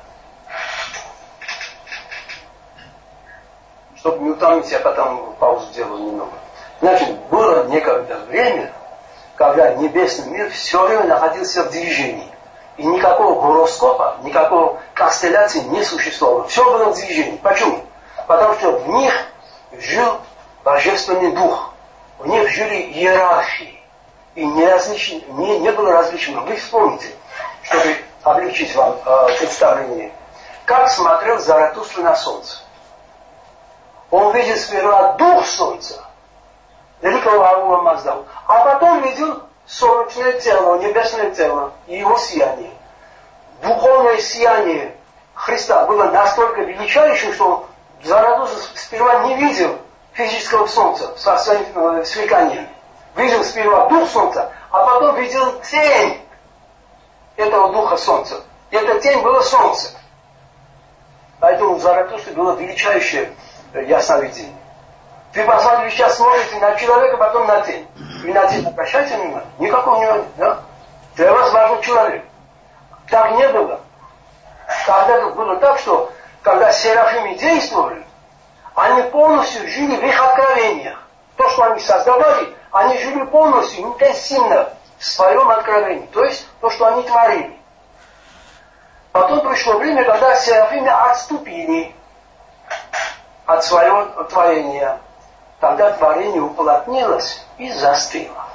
Чтобы не утомить, я потом паузу сделаю немного. Значит, было некогда время, когда небесный мир все время находился в движении. И никакого гороскопа, никакого констелляции не существовало. Все было в движении. Почему? Потому что в них жил божественный дух. В них жили иерархии. и не, различ... не, не было различено. Вы вспомните, чтобы облегчить вам э, представление. Как смотрел Заратустра на солнце? Он видел сперва дух солнца, великого Арула Маздау, а потом видел солнечное тело, небесное тело и его сияние. Духовное сияние Христа было настолько величайшим, что Заратустра сперва не видел физического солнца со своим э, сверканием. Видел сперва дух солнца, а потом видел тень этого духа солнца. И эта тень была солнце. Поэтому у Заратустры было величайшее ясновидение. Вы посмотрите, сейчас смотрите на человека, потом на тень. И на тень обращайте внимание. Никакого внимания. Да? Для вас важен человек. Так не было. Когда-то было так, что когда серафимы действовали, они полностью жили в их откровениях. То, что они создавали, они жили полностью, интенсивно в своем откровении. То есть, то, что они творили. Потом пришло время, когда серафимы отступили от своего творения. Тогда творение уплотнилось и застыло.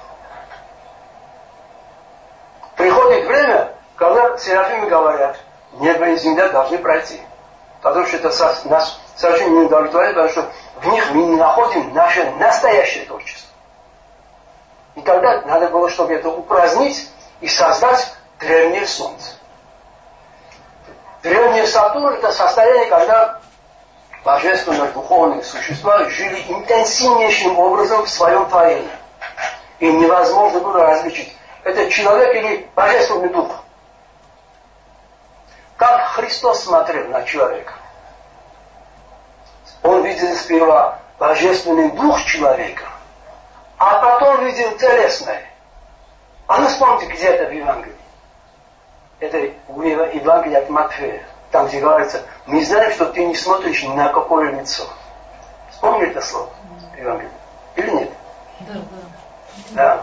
Приходит время, когда серафимы говорят, небо и земля должны пройти. Потому что это нас совершенно не удовлетворяет, потому что в них мы не находим наше настоящее творчество. И тогда надо было, чтобы это упразднить и создать древнее солнце. Древнее Сатурн – это состояние, когда божественные духовные существа жили интенсивнейшим образом в своем творении. И невозможно было различить, это человек или божественный дух. Как Христос смотрел на человека? Он видел сперва божественный дух человека, а потом видел телесное. А ну вспомните, где это в Евангелии. Это Евангелие от Матфея. Там, где говорится, мы знаем, что ты не смотришь ни на какое лицо. Вспомни это слово в Евангелии? Или нет? Да, да. Да.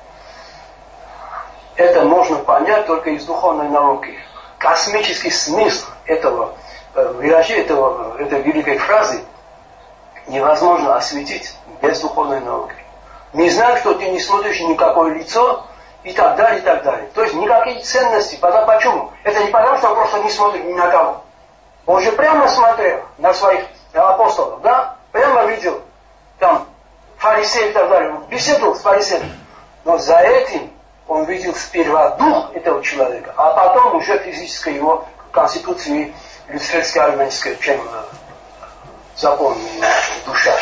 Это можно понять только из духовной науки. Космический смысл этого выражения, этого, этой великой фразы невозможно осветить без духовной науки. Мы знаем, что ты не смотришь ни на какое лицо, и так далее, и так далее. То есть никакие ценности. Потому, почему? Это не потому, что он просто не смотрит ни на кого. Он же прямо смотрел на своих апостолов, да? Прямо видел там фарисеев и так далее. Он беседовал с фарисеями. Но за этим он видел сперва дух этого человека, а потом уже физическая его конституция люциферско-армянская, чем закон душа.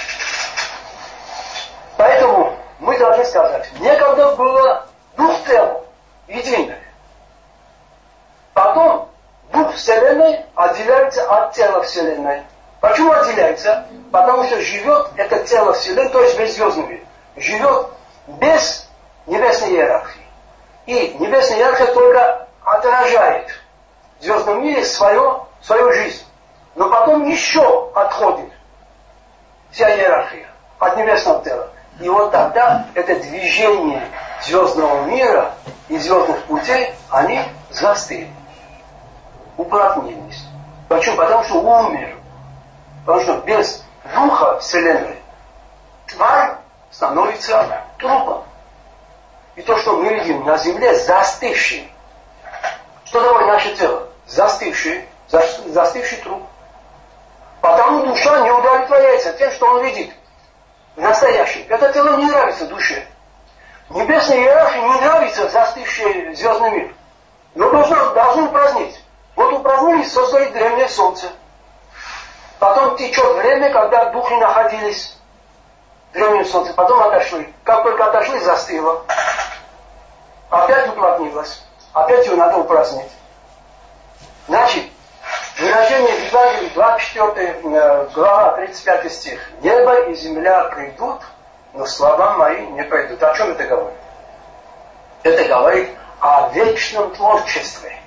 Поэтому мы должны сказать, некогда было дух тела, единое. Потом дух Вселенной отделяется от тела Вселенной. Почему отделяется? Потому что живет это тело Вселенной, то есть весь звездный мир, живет без небесной иерархии. И небесная иерархия только отражает в звездном мире свое, свою жизнь. Но потом еще отходит вся иерархия от небесного тела. И вот тогда это движение звездного мира и звездных путей, они застыли, уплотнились. Почему? Потому что умер. Потому что без духа Вселенной тварь становится трупом. И то, что мы видим на земле, застывший. Что такое наше тело? Застывший, застывший труп. Потому душа не удовлетворяется тем, что он видит. Настоящий. Это тело не нравится душе. Небесной иерархии не нравится застывший звездный мир. Но должны, должны упразднить. Вот упразднили, создали древнее солнце. Потом течет время, когда духи находились в древнем солнце. Потом отошли. Как только отошли, застыло. Опять уплотнилось. Опять его надо упразднить. Значит, выражение в Евангелии двадцать четвёртая глава, тридцать пятый стих. Небо и земля придут, но слова мои не пройдут. О чем это говорит? Это говорит о вечном творчестве.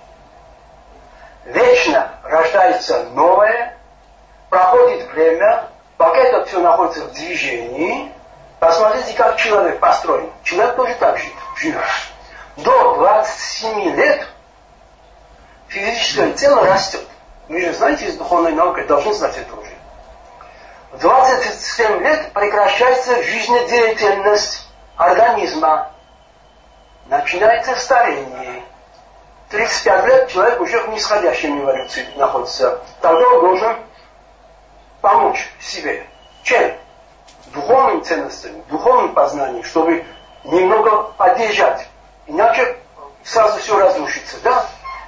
Вечно рождается новое, проходит время, пока это все находится в движении. Посмотрите, как человек построен. Человек тоже так живет. До двадцати семи лет физическое тело растет. Вы же знаете из духовной науки, должны знать это уже. В двадцать семь лет прекращается жизнедеятельность организма. начинается старение. тридцать пять лет человек уже в нисходящем эволюции находится. Тогда он должен помочь себе. Чем? Духовными ценностями, духовным познанием, чтобы немного поддержать. Иначе сразу все разрушится, да?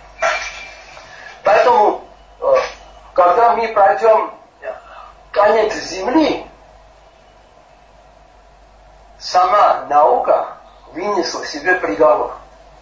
Поэтому, когда мы пройдем конец Земли, сама наука вынесла себе приговор.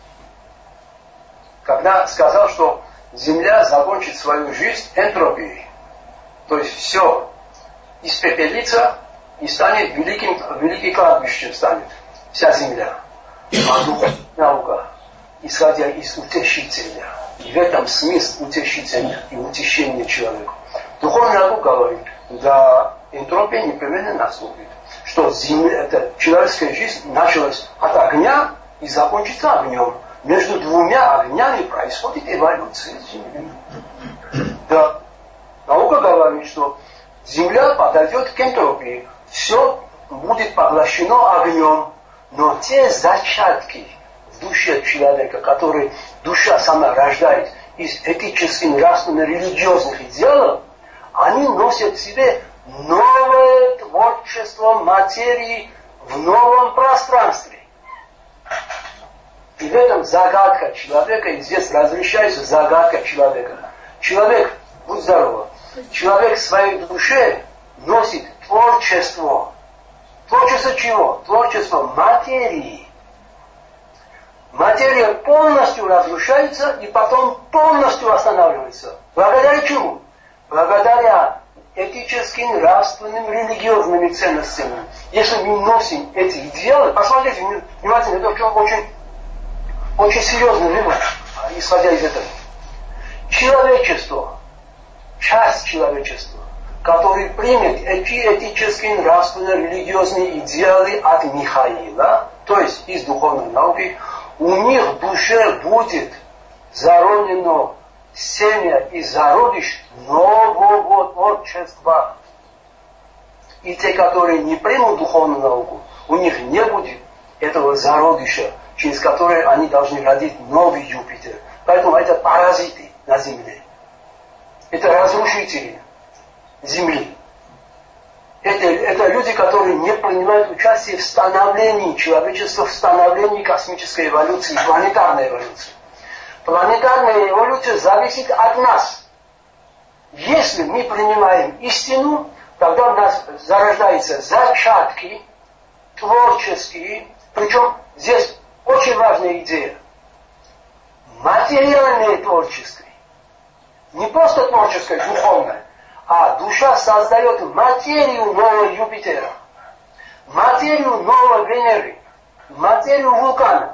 Когда сказал, что Земля закончит свою жизнь энтропией, то есть все испепелится и станет великим, великим кладбищем станет вся Земля. А духовная наука, исходя из утешителя, и в этом смысл утешителя и утешения человека. Духовная наука говорит, да, энтропия непременно наступит. Что земля, это человеческая жизнь началась от огня и закончится огнем. Между двумя огнями происходит эволюция Земли. Да. Наука говорит, что Земля подойдет к энтропии. Все будет поглощено огнем. Но те зачатки в душе человека, которые душа сама рождает из этических, нравственных, религиозных идеалов, они носят в себе новое творчество материи в новом пространстве. И в этом загадка человека, и здесь разрешается загадка человека. Человек, будь здоров, человек в своей душе носит творчество. Творчество чего? Творчество материи. Материя полностью разрушается и потом полностью останавливается. Благодаря чему? Благодаря этическим, нравственным, религиозным ценностям. Если мы носим эти идеалы, посмотрите внимательно, это в чем очень, очень серьезный вывод, исходя из этого. Человечество, часть человечества, который примет эти этические, нравственные, религиозные идеалы от Михаила, то есть из духовной науки, у них в душе будет заронено семя и зародыш нового творчества. И те, которые не примут духовную науку, у них не будет этого зародыша, через который они должны родить новый Юпитер. Поэтому это паразиты на Земле. Это разрушители Земли. Это, это люди, которые не принимают участие в становлении человечества, в становлении космической эволюции, планетарной эволюции. Планетарная эволюция зависит от нас. Если мы принимаем истину, тогда у нас зарождаются зачатки творческие, причем здесь очень важная идея. Материальное творчество. Не просто творческое, духовное, а душа создает материю нового Юпитера, материю нового Венеры, материю вулкана.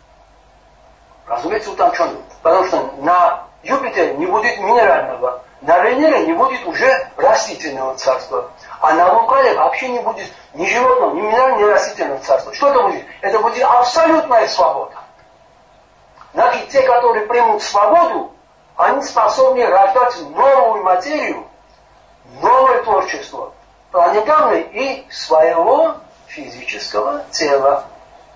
Разумеется, утонченно. Потому что на Юпитере не будет минерального, на Венере не будет уже растительного царства, а на вулкане вообще не будет ни животного, ни минерального, ни растительного царства. Что это будет? Это будет абсолютная свобода. Значит, те, которые примут свободу, они способны рождать новую материю, новое творчество, планетарное и своего физического тела.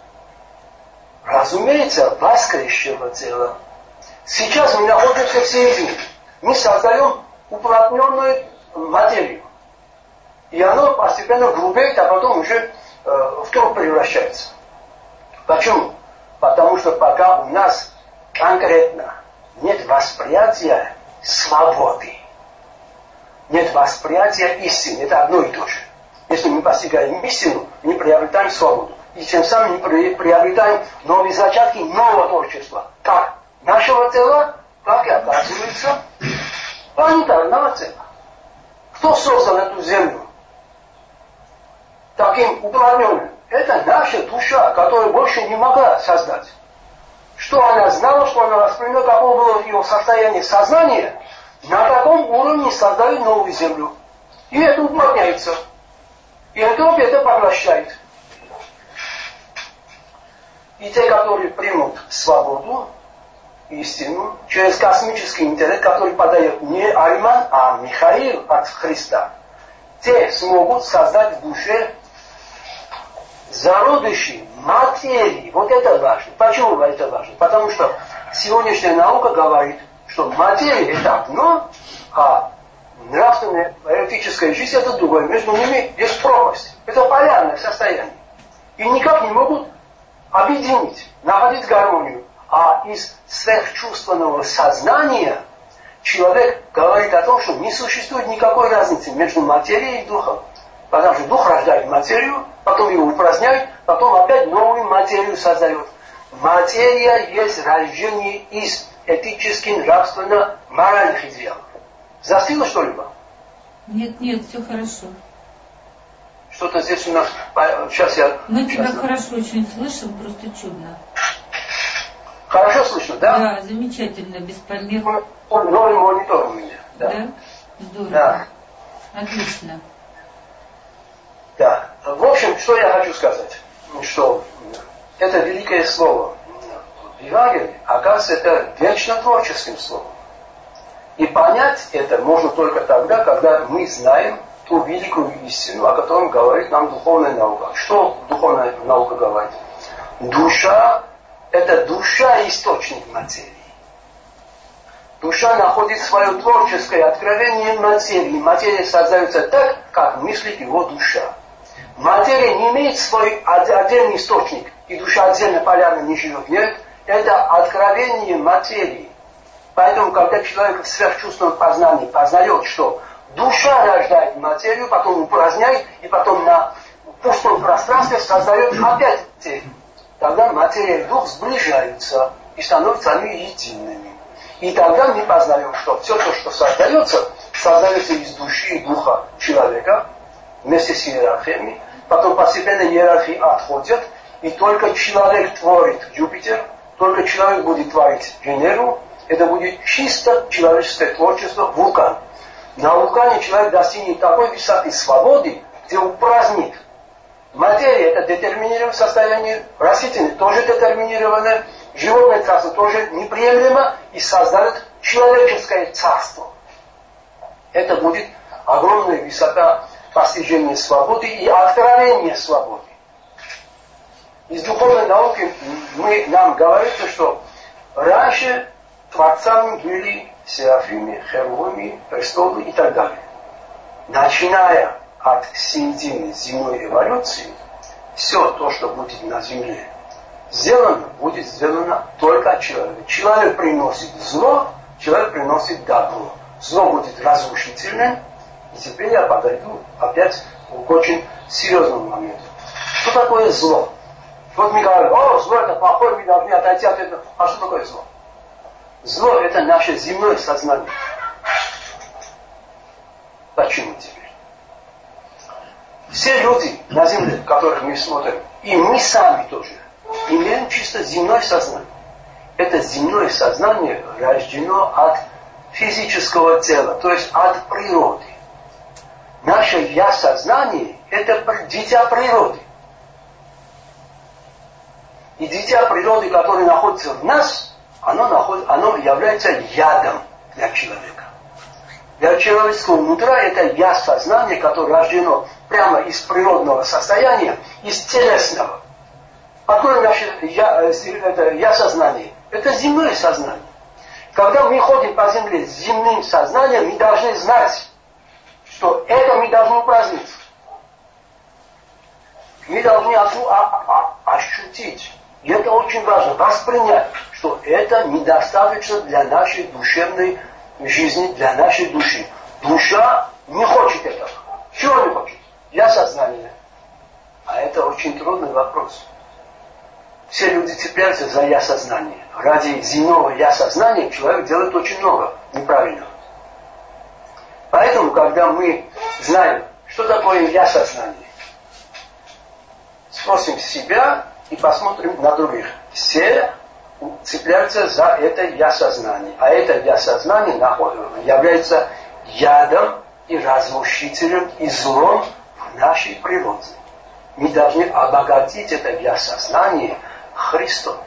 Разумеется, воскресшего тела. Сейчас мы находимся в середине. Мы создаем уплотненную материю. И оно постепенно грубеет, а потом уже э, в труп превращается. Почему? Потому что пока у нас конкретно нет восприятия свободы, нет восприятия истины. Это одно и то же. Если мы постигаем истину, мы приобретаем свободу. И тем самым мы приобретаем новые зачатки нового творчества. Как нашего тела, так и, оказывается, планетарного тела. Кто создал эту Землю таким уплотненным? Это наша душа, которая больше не могла создать. Что она знала, что она восприняла, какое было ее состояние сознания, на таком уровне создают новую Землю. И это уплотняется. И энтропия это поглощает. И те, которые примут свободу, истину, через космический интеллект, который подает не Айман, а Михаил от Христа, те смогут создать в душе зародыши материи. Вот это важно. Почему это важно? Потому что сегодняшняя наука говорит, что материя это одно, а нравственная, эротическая жизнь это другое. Между ними есть пропасть. Это полярное состояние. И никак не могут объединить, находить гармонию. А из сверхчувственного сознания человек говорит о том, что не существует никакой разницы между материей и духом. Потому что дух рождает материю, потом его упраздняет, потом опять новую материю создает. Материя есть рождение из этически, нравственно, моральных идеалов. Застыло что-либо? Нет, нет, все хорошо. Что-то здесь у нас... Сейчас я... Мы тебя хорошо очень слышим, просто чудно. Хорошо слышно, да? Да, замечательно, без помех. Новый монитор у меня. Да? Да? Здорово. Да. Отлично. Да. В общем, что я хочу сказать? Что это великое слово в Евангелии, оказывается, это вечно творческим словом. И понять это можно только тогда, когда мы знаем ту великую истину, о которой говорит нам духовная наука. Что духовная наука говорит? Душа – это душа источник материи. Душа находит свое творческое откровение материи. Материя создается так, как мыслит его душа. Материя не имеет свой отдельный источник, и душа отдельно полярно не живет. Нет, это откровение материи. Поэтому, когда человек в сверхчувственном познании познает, что душа рождает материю, потом упраздняет, и потом на пустом пространстве создает опять материю, тогда материя и дух сближаются и становятся они едиными. И тогда мы познаем, что все то, что создается, создается из души и духа человека, вместе с иерархиями. Потом постепенно иерархии отходят, и только человек творит Юпитер, только человек будет творить Венеру. Это будет чисто человеческое творчество, вулкан. На вулкане человек достигнет такой высоты свободы, где упразднит. Материя – это детерминированное состояние, растительное тоже детерминированное, животное царство тоже неприемлемо, и создает человеческое царство. Это будет огромная высота постижения свободы и откровения свободы. Из духовной науки мы, нам говорится, что раньше творцами были серафимы, херувимы, престолы и так далее. Начиная от середины земной эволюции, все то, что будет на земле сделано, будет сделано только от человека. Человек приносит зло, человек приносит добро. Зло будет разрушительным. И теперь я подойду опять к очень серьезному моменту. Что такое зло? Вот мы говорим, о, зло это плохое, мы должны отойти от этого. А что такое зло? Зло это наше земное сознание. Почему теперь? Все люди на земле, которых мы смотрим, и мы сами тоже, имеем чисто земное сознание. Это земное сознание рождено от физического тела, то есть от природы. Наше я-сознание – это дитя природы. И дитя природы, которое находится в нас, оно, находит, оно является ядом для человека. Для человеческого нутра это я-сознание, которое рождено прямо из природного состояния, из телесного. Откуда наше я, это я-сознание? Это земное сознание. Когда мы ходим по земле с земным сознанием, мы должны знать, что это мы должны упразднить. Мы должны ощутить, и это очень важно, воспринять, что это недостаточно для нашей душевной жизни, для нашей души. Душа не хочет этого. Чего не хочет? Я сознание. А это очень трудный вопрос. Все люди цепляются за я-сознание. Ради земного я-сознания человек делает очень много неправильного. Поэтому, когда мы знаем, что такое я-сознание, спросим себя и посмотрим на других. Все цепляются за это я-сознание. А это я-сознание является ядом и разрушителем и злом в нашей природе. Мы должны обогатить это я-сознание Христом,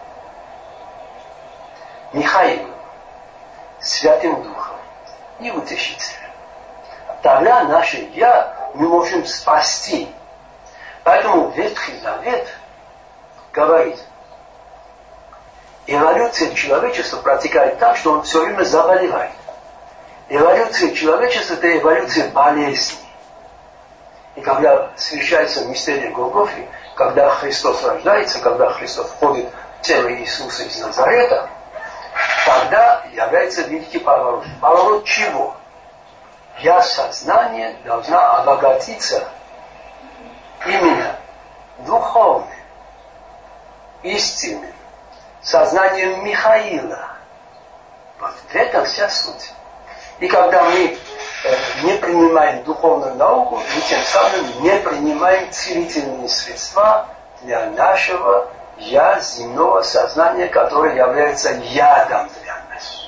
Михаилом, Святым Духом и Утешителем. Тогда наше «я» мы можем спасти. Поэтому Ветхий Завет говорит, эволюция человечества протекает так, что он все время заболевает. Эволюция человечества – это эволюция болезни. И когда совершается мистерия Голгофы, когда Христос рождается, когда Христос входит в тело Иисуса из Назарета, тогда является великий поворот. Поворот чего? Я сознание должна обогатиться именно духовным, истинным, сознанием Михаила. Вот в этом вся суть. И когда мы э, не принимаем духовную науку, мы тем самым не принимаем целительные средства для нашего я земного сознания, которое является ядом для нас,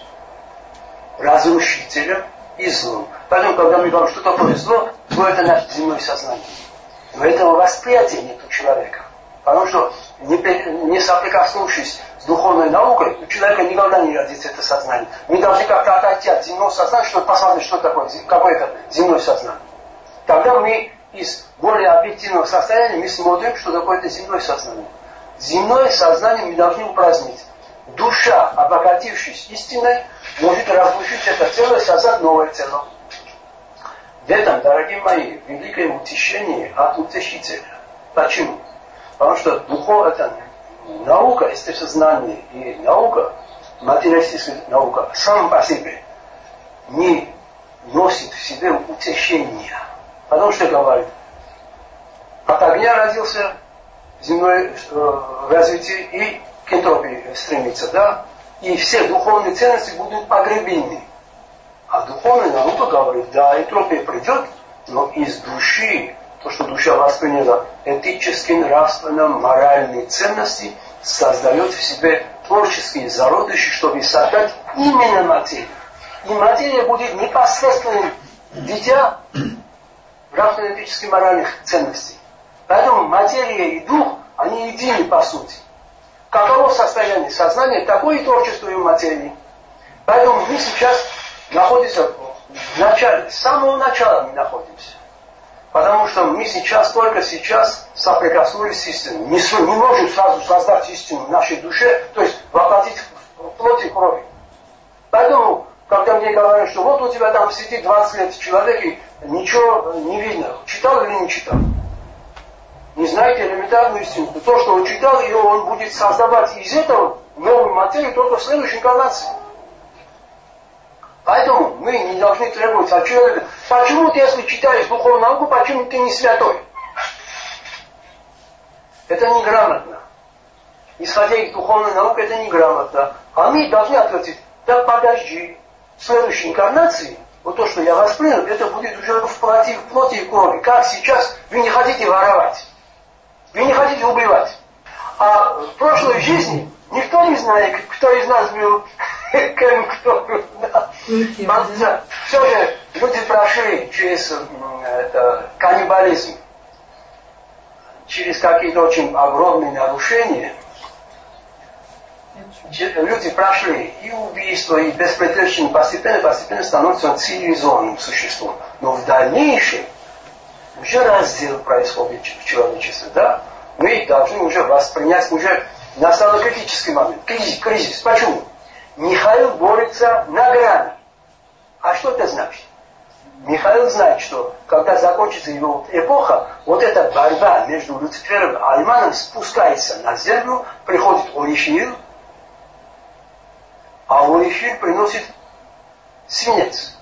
разрушителем и злом. Поэтому, когда мы говорим, что такое зло, зло это наше земное сознание. Но этого восприятия нет у человека. Потому что, не, не соприкоснувшись с духовной наукой, у человека никогда не родится это сознание. Мы должны как-то отойти от земного сознания, чтобы посмотреть, что такое, какое это земное сознание. Тогда мы из более объективного состояния мы смотрим, что такое это земное сознание. Земное сознание мы должны упразднить. Душа, обогатившись истиной, может разрушить это тело и создать новое тело. В этом, дорогие мои, великое утешение от утешителя. Почему? Потому что духов это наука, естественно, знание и наука, материалистическая наука, сама по себе не носит в себе утешения. Потому что говорит, от огня родился земное э, развитие и к энтропии стремится, да? И все духовные ценности будут погребены. А духовная наука говорит, да, энтропия придет, но из души, то, что душа восприняла, этические, нравственные, моральные ценности, создает в себе творческие зародыши, чтобы создать именно материю. И материя будет непосредственным дитя нравственно-этических моральных ценностей. Поэтому материя и дух, они едины по сути. Каково состояние сознания, такое и творчество и в материи. Поэтому мы сейчас находимся в начале, с самого начала мы находимся. Потому что мы сейчас, только сейчас соприкоснулись с истиной. Не, не можем сразу создать истину в нашей душе, то есть воплотить в плоти и крови. Поэтому, когда мне говорят, что вот у тебя там сидит двадцать лет человек и ничего не видно, читал или не читал? Не знаете элементарную истину. То, что он читал, ее он будет создавать из этого новую материю только в следующей инкарнации. Поэтому мы не должны требовать от человека, почему ты, если читаешь духовную науку, почему ты не святой? Это неграмотно. Исходя из духовной науки, это неграмотно. А мы должны ответить, да подожди, в следующей инкарнации, вот то, что я воспринял, это будет уже в плоти, в плоти и крови. Как сейчас вы не хотите воровать, вы не хотите убивать. А в прошлой жизни никто не знает, кто из нас был кем, кто был. Да. Все же люди прошли через это, каннибализм, через какие-то очень огромные нарушения. Люди прошли и убийство, и беспредельщину, постепенно, постепенно становятся цивилизованным существом. Но в дальнейшем уже раздел происходит в человечестве, да? Мы должны уже воспринять, уже настал критический момент, кризис, кризис. Почему? Михаил борется на грани. А что это значит? Михаил знает, что когда закончится его эпоха, вот эта борьба между Люцифером и Альманом спускается на землю, приходит Орифиль, а Орифиль приносит свинец.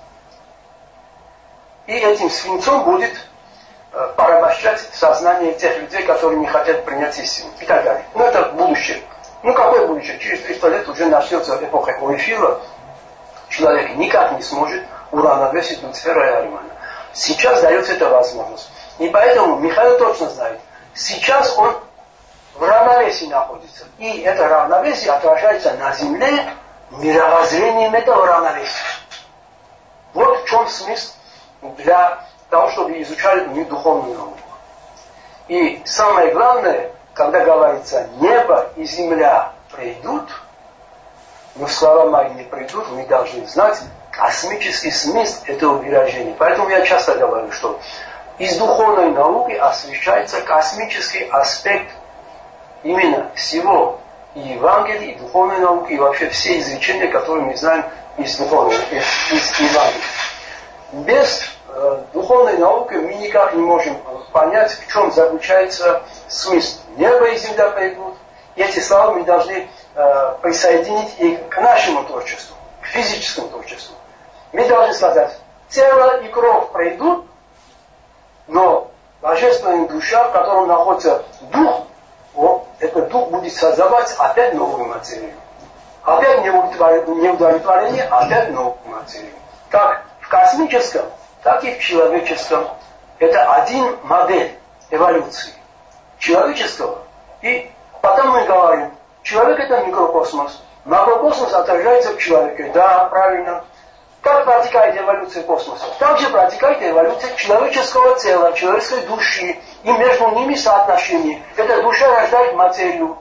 И этим свинцом будет э, порабощать сознание тех людей, которые не хотят принять истину. И так далее. Ну это будущее. Ну какое будущее? Через триста лет уже начнется эпоха Орифила. Человек никак не сможет уравновесить Люцифера и Альмана. Сейчас дается эта возможность. И поэтому Михаил точно знает, сейчас он в равновесии находится. И это равновесие отражается на земле мировоззрением этого равновесия. Вот в чем смысл для того, чтобы изучали духовную науку. И самое главное, когда говорится «небо и земля придут», но слова мои не придут, мы должны знать космический смысл этого выражения. Поэтому я часто говорю, что из духовной науки освещается космический аспект именно всего и Евангелия, и духовной науки, и вообще все изречения, которые мы знаем из духовной, из Евангелия. Без э, духовной науки мы никак не можем понять, в чем заключается смысл. Небо и земля пройдут. И эти слова мы должны э, присоединить и к нашему творчеству, к физическому творчеству. Мы должны сказать, тело и кровь пройдут, но божественная душа, в котором находится дух, вот, этот дух будет создавать опять новую материю. Опять неудовлетворение, опять новую материю. Как в космическом, так и в человеческом. Это один модель эволюции человеческого. И потом мы говорим, человек это микрокосмос. Макрокосмос отражается в человеке. Да, правильно. Как протекает эволюция космоса? Также протекает эволюция человеческого тела, человеческой души. И между ними соотношение. Эта душа рождает материю.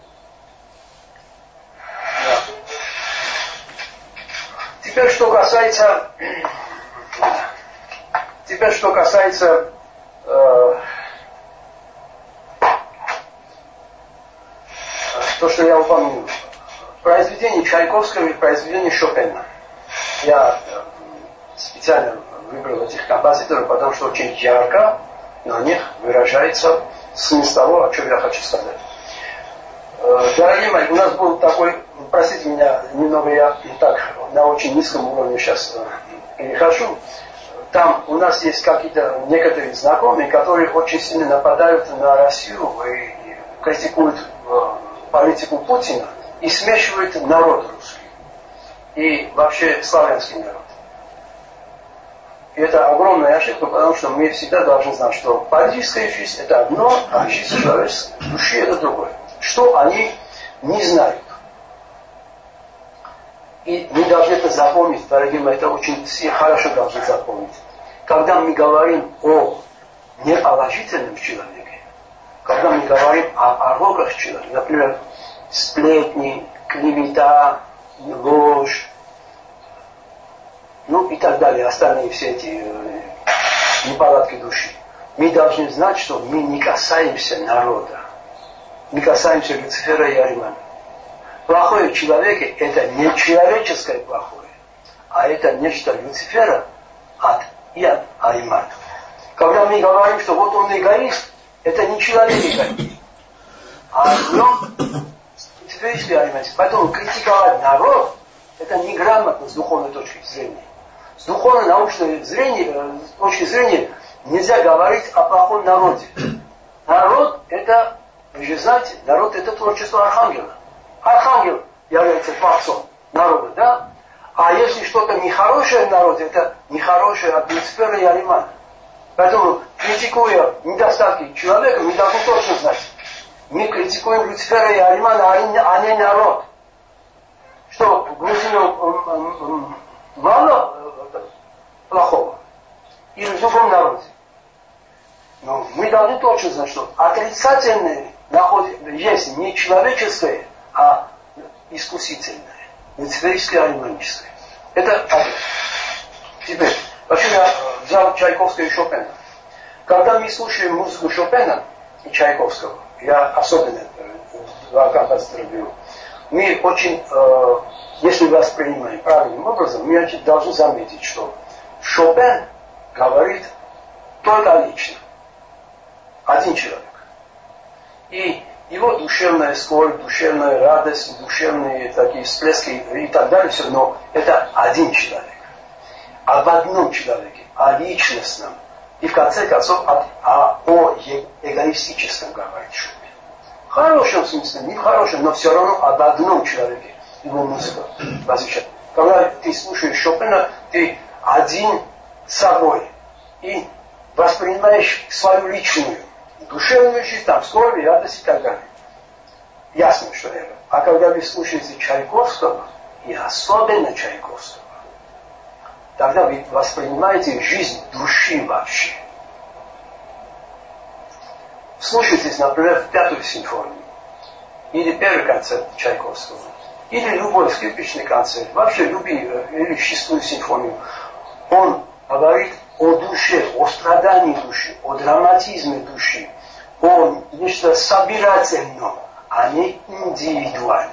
Да. Теперь что касается... Теперь что касается... Э, то, что я упомянул. Произведение Чайковского и произведение Шопена. Я специально выбрал этих композиторов, потому что очень ярко на них выражается смысл того, о чем я хочу сказать. Дорогие мои, у нас был такой, простите меня, немного я так на очень низком уровне сейчас перехожу. Там у нас есть какие-то некоторые знакомые, которые очень сильно нападают на Россию и критикуют политику Путина и смешивают народ русский и вообще славянский народ. И это огромная ошибка, потому что мы всегда должны знать, что политическая жизнь это одно, а жизнь человеческой души это другое. Что они не знают. И мы должны это запомнить, дорогие мои, это очень все хорошо должны запомнить. Когда мы говорим о неположительном человеке, когда мы говорим о пороках человека, например, сплетни, клевета, ложь, ну и так далее, остальные все эти э, неполадки души. Мы должны знать, что мы не касаемся народа, не касаемся Люцифера и Аримана. Плохое в человеке это не человеческое плохое, а это нечто Люцифера от и от Аримана. Когда мы говорим, что вот он эгоист, это не человек эгоист, а он люциферический ариманец. Поэтому критиковать народ это неграмотно с духовной точки зрения. С духовной научной зрения, с точки зрения нельзя говорить о плохом народе. Народ это, вы же знаете, народ это творчество Архангела. Архангел является творцом народа, да? А если что-то нехорошее в народе, это нехорошее от Люцифера и Аримана. Поэтому, критикуя недостатки человека, мы должны точно знать. Мы критикуем Люцифера и Аримана, а не народ. Что, в Грузии мало плохого? Или в другом народе? Но мы должны точно знать, что отрицательное есть не человеческое, а искусительное. Люциферическое, ариманическое. Это один. Теперь, почему я взял Чайковского и Шопена? Когда мы слушаем музыку Шопена и Чайковского, я особенно два композитора беру, мы очень, э, если воспринимаем правильным образом, мы должны заметить, что Шопен говорит только лично. Один человек. И его душевная скорбь, душевная радость, душевные такие всплески и так далее, все равно это один человек. Об одном человеке, о личностном. И в конце концов о, о, о эгоистическом говорит Шопен. В хорошем смысле, не в хорошем, но все равно об одном человеке его музыка возвещает. Когда ты слушаешь Шопена, ты один с собой и воспринимаешь свою личную душевную жизнь, там, скорби, радость и так далее. Ясно, что это. А когда вы слушаете Чайковского, и особенно Чайковского, тогда вы воспринимаете жизнь души вообще. Вслушайтесь, например, в пятую симфонию, или первый концерт Чайковского, или любой скрипичный концерт, вообще люби, или шестую симфонию. Он говорит о душе, о страдании души, о драматизме души, о нечто собирательном, а не индивидуальном.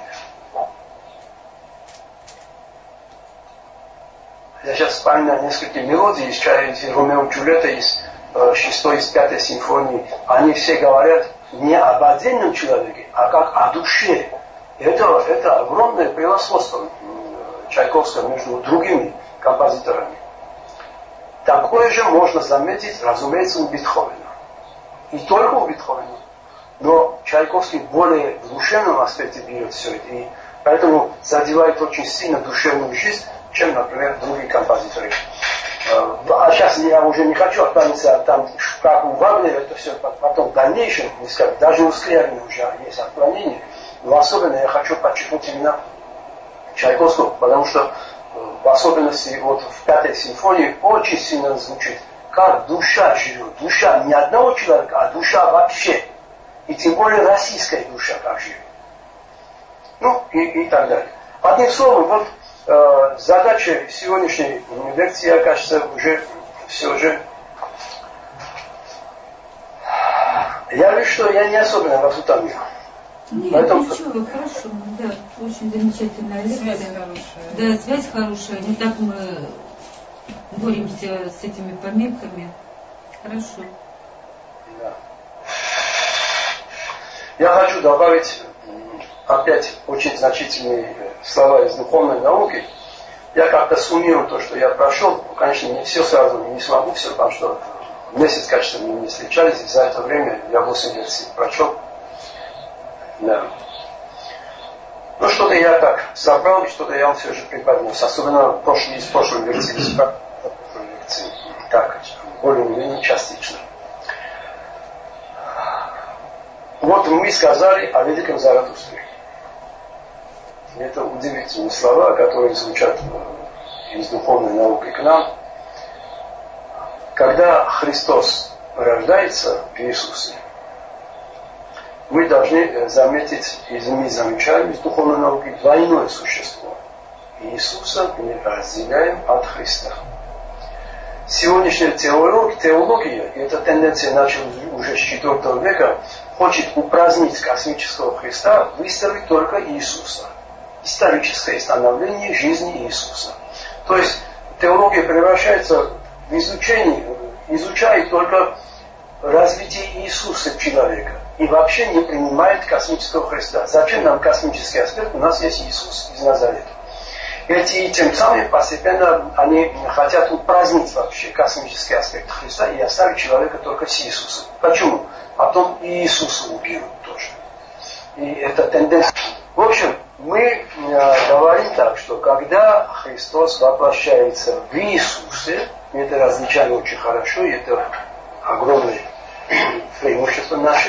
Я сейчас вспоминаю несколько мелодий из, из Ромео и Джульетта, из э, шестой, из пятой симфонии. Они все говорят не об отдельном человеке, а как о душе. И это, это огромное превосходство Чайковского между другими композиторами. Такое же можно заметить, разумеется, у Бетховена. И только у Бетховена. Но Чайковский более в душевном аспекте берет все это. И поэтому задевает очень сильно душевную жизнь, чем, например, другие композиторы. А сейчас я уже не хочу отклониться там, как у Вагнера, это все потом в дальнейшем, даже у Скрябина уже есть отклонение. Но особенно я хочу подчеркнуть именно Чайковского, потому что в особенности вот в пятой симфонии очень сильно звучит, как душа живет. Душа не одного человека, а душа вообще. И тем более российская душа как живет. Ну и, и так далее. Одним словом, вот э, задача сегодняшней лекции, я, кажется, уже все же... Я вижу, что я не особенно вас утомил. Нет, Поэтому... ничего, хорошо, да, очень замечательная лекция. Связь хорошая. Да, связь хорошая, не так мы боремся с этими помехами. Хорошо. Да. Я хочу добавить опять очень значительные слова из духовной науки. Я как-то суммирую то, что я прошел. Конечно, не все сразу не смогу, все, потому что месяц, конечно, мы не встречались, и за это время я восемь лекций прочел. Да. Ну, что-то я так собрал, и что-то я вам все же преподнес. Особенно прошлый, из прошлой лекции, из прошлой лекции. Так, более-менее частично. Вот мы сказали о великом Заратустре. Это удивительные слова, которые звучат из духовной науки к нам. Когда Христос рождается в Иисусе, мы должны заметить, и мы замечаем из духовной науки двойное существо. Иисуса мы разделяем от Христа. Сегодняшняя теология, теология, и эта тенденция началась уже с четвёртого века, хочет упразднить космического Христа, выставить только Иисуса. Историческое становление жизни Иисуса. То есть теология превращается в изучение, изучает только развитие Иисуса человека и вообще не принимает космического Христа. Зачем нам космический аспект? У нас есть Иисус из Назарета. Эти, тем самым постепенно они хотят упразднить вообще космический аспект Христа и оставить человека только с Иисусом. Почему? Потом и Иисуса убьют тоже. И это тенденция. В общем, мы э, говорим так, что когда Христос воплощается в Иисусе, это различаем очень хорошо, и это огромное преимущество наше,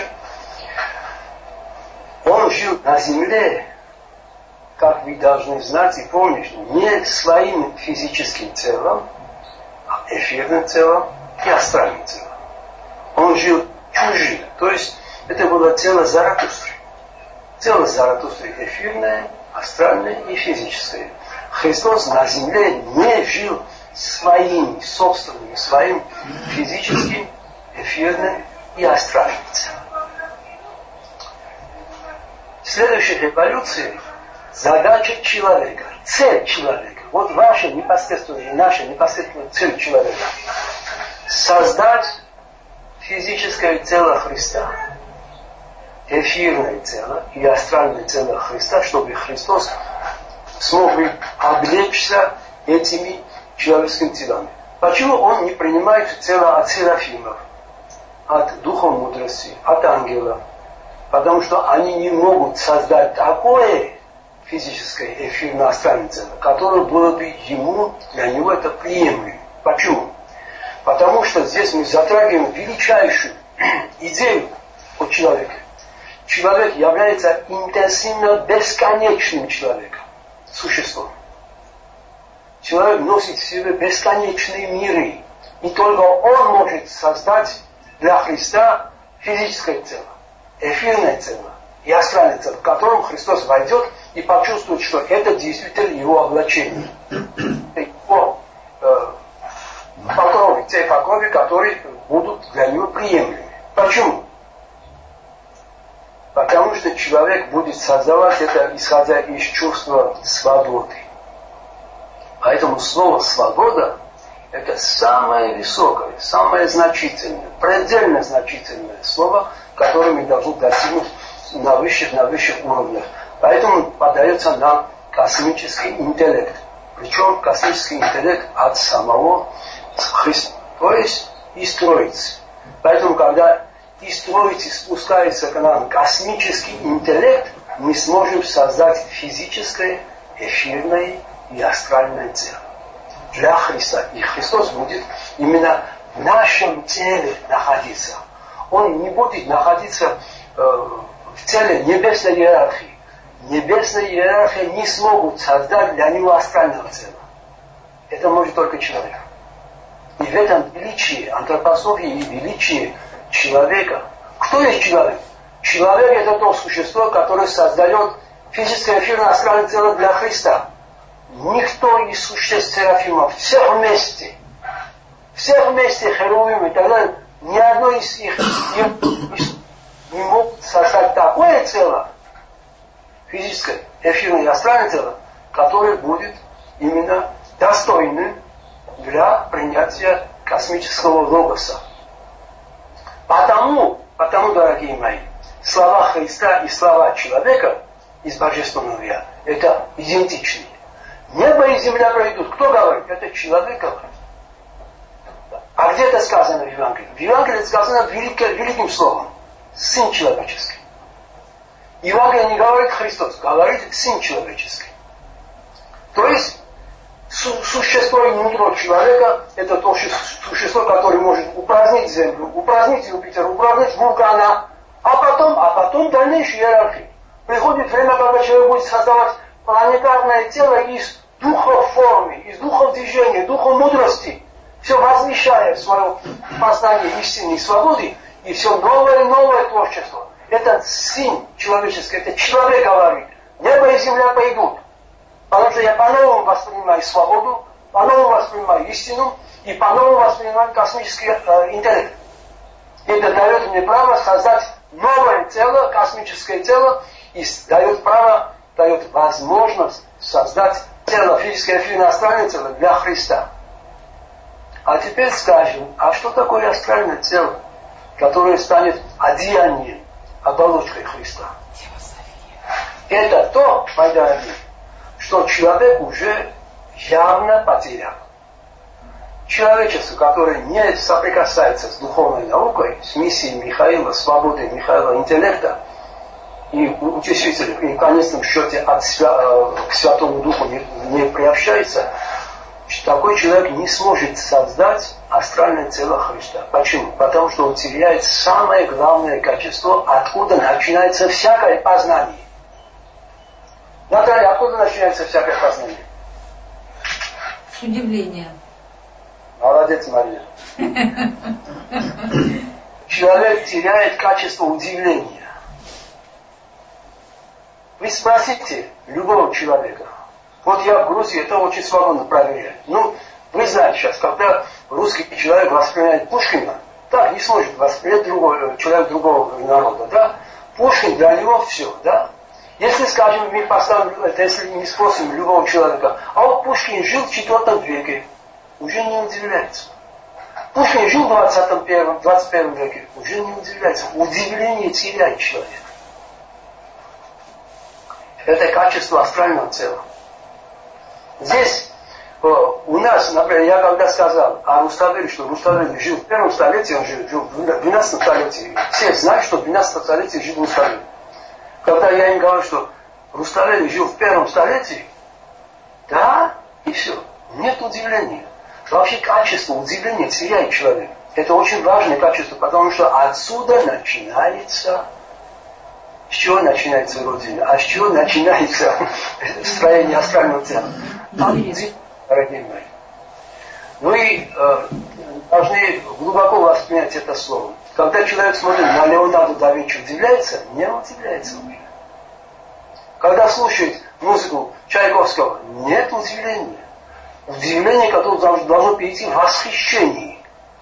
Он жил на земле, как вы должны знать и помнить, не своим физическим телом, а эфирным телом и астральным телом. Он жил чужим, то есть это было тело Заратустры. Тело Заратустры эфирное, астральное и физическое. Христос на земле не жил своим собственным, своим физическим, эфирным и астральным телом. Следующая революция – задача человека, цель человека. Вот ваша непосредственная и наша непосредственная цель человека – создать физическое тело Христа, эфирное тело и астральное тело Христа, чтобы Христос смог бы облечься этими человеческими телами. Почему Он не принимает тело от серафимов, от духа мудрости, от ангелов? Потому что они не могут создать такое физическое эфирное астральное тело, которое было бы ему, для него это приемлемо. Почему? Потому что здесь мы затрагиваем величайшую идею от человека. Человек является интенсивно бесконечным человеком, существом. Человек носит в себе бесконечные миры. И только он может создать для Христа физическое тело, эфирное тело и астральное тело, в котором Христос войдет и почувствует, что это действительно его облачение. Его э, покровы, те покровы, которые будут для него приемлемы. Почему? Потому что человек будет создавать это, исходя из чувства свободы. Поэтому слово «свобода» – это самое высокое, самое значительное, предельно значительное слово, которое мы должны достигнуть на высших, на высших уровнях. Поэтому подается нам космический интеллект. Причем космический интеллект от самого Христа. То есть из Троицы. Поэтому, когда из Троицы спускается к нам космический интеллект, мы сможем создать физическое, эфирное и астральное тело для Христа. И Христос будет именно в нашем теле находиться. Он не будет находиться э, в теле небесной иерархии. Небесная иерархия не смогут создать для него астрального тела. Это может только человек. И в этом величии антропософии и величии человека. Кто есть человек? Человек – это то существо, которое создает физическое, эфирное, астральное тело для Христа. Никто из существ серафимов, всех вместе, всех вместе херувим и так далее, ни одно из их не мог создать такое тело, физическое, эфирное и астральное тело, которое будет именно достойным для принятия космического логоса. Потому, потому, дорогие мои, слова Христа и слова человека из Божественного Я – это идентичные. Небо и земля пройдут. Кто говорит? Это человек говорит. А где это сказано в Евангелии? В Евангелии сказано великим, великим словом. Сын человеческий. Евангелие не говорит Христос, говорит Сын человеческий. То есть су- существо и нутро человека – это то существо, которое может упразднить Землю, упразднить Юпитер, упразднить вулкана, а потом, а потом дальнейшей иерархии. Приходит время, когда человек будет создавать планетарное тело из духов формы, из духов движения, духов мудрости, все возвещая свое познание истины и свободы, и все новое и новое творчество. Это Сын человеческий, это человек говорит. Небо и земля пойдут. Потому что я по-новому воспринимаю свободу, по-новому воспринимаю истину и по-новому воспринимаю космический э, интеллект. Это дает мне право создать новое тело, космическое тело, и дает право, дает возможность создать тело, физическое, эфирное, астральное тело для Христа. А теперь скажем, а что такое астральное тело, которое станет одеянием, оболочкой Христа? Это то, мои дорогие, что человек уже явно потерял. Человечество, которое не соприкасается с духовной наукой, с миссией Михаила, свободой Михаила, интеллекта, и утешитель, и в конечном счете от свя- к Святому Духу не, не приобщается, такой человек не сможет создать астральное тело Христа. Почему? Потому что он теряет самое главное качество, откуда начинается всякое познание. Наталья, откуда начинается всякое познание? С удивления. Молодец, Мария. Человек теряет качество удивления. Вы спросите любого человека. Вот я в Грузии это очень свободно проверяю. Ну, вы знаете сейчас, когда русский человек воспринимает Пушкина, так не сможет воспринять другой, человек другого народа, да? Пушкин для него все, да? Если, скажем, мы поставим, это, если не спросим любого человека, а вот Пушкин жил в четвёртом веке, уже не удивляется. Пушкин жил в двадцатом первом, двадцать первом веке, уже не удивляется. Удивление теряет человек. Это качество астрального тела. Здесь э, у нас, например, я когда сказал о Руставели, что Руставели жил в первом столетии, он жил, жил в двенадцатом столетии. Все знают, что в двенадцатом столетии жил Руставели. Когда я им говорю, что Руставели жил в первом столетии, да, и все. Нет удивления. Вообще качество удивления теряет человек. Это очень важное качество, потому что отсюда начинается... С чего начинается Родина? А с чего начинается строение астрального тела? Дорогие мои, вы э, должны глубоко воспринять это слово. Когда человек смотрит на Леонардо да Винчи, удивляется? Не удивляется уже. Когда слушает музыку Чайковского, нет удивления. Удивление, которое должно перейти в восхищение.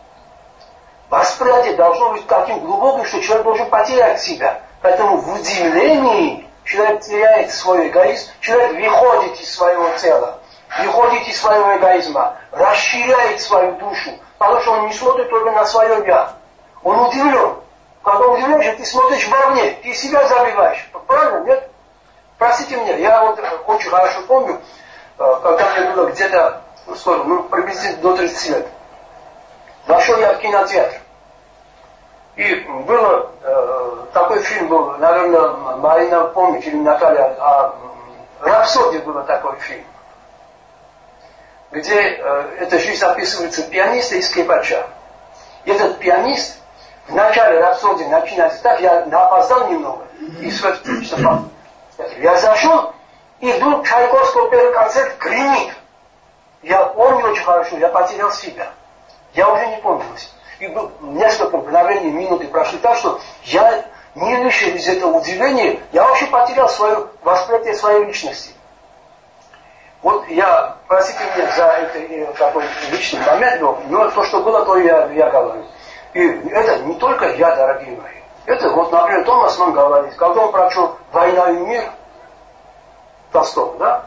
восприятие должно быть таким глубоким, что человек должен потерять себя. Поэтому в удивлении человек теряет свой эгоизм, человек выходит из своего тела, выходит из своего эгоизма, расширяет свою душу, потому что он не смотрит только на свое «я». Он удивлен. Когда удивляешься, ты смотришь вовне, ты себя забиваешь. Правильно, нет? Простите меня, я вот очень хорошо помню, когда мне было где-то, ну, сколько, ну, приблизительно до тридцати лет. Вошел я в кинотеатр. И было, э, такой фильм был, наверное, Марина помнит, или Наталья, а, «Рапсодия» был такой фильм, где э, эта жизнь описывается пианиста и скрипача. И этот пианист в начале «Рапсодии» начинается так, я опоздал немного, и что я зашел, и вдруг Чайковского первый концерт гремит. Я помню очень хорошо, я потерял себя. Я уже не помню. И несколько мгновений, минуты прошли так, что я не вышел из этого удивления, я вообще потерял свое восприятие своей личности. Вот я, простите меня за это такой личный момент, но то, что было, то я, я говорю. И это не только я, дорогие мои. Это вот, например, Томас Ман говорит, когда он прочел «Война и мир», Толстого, да?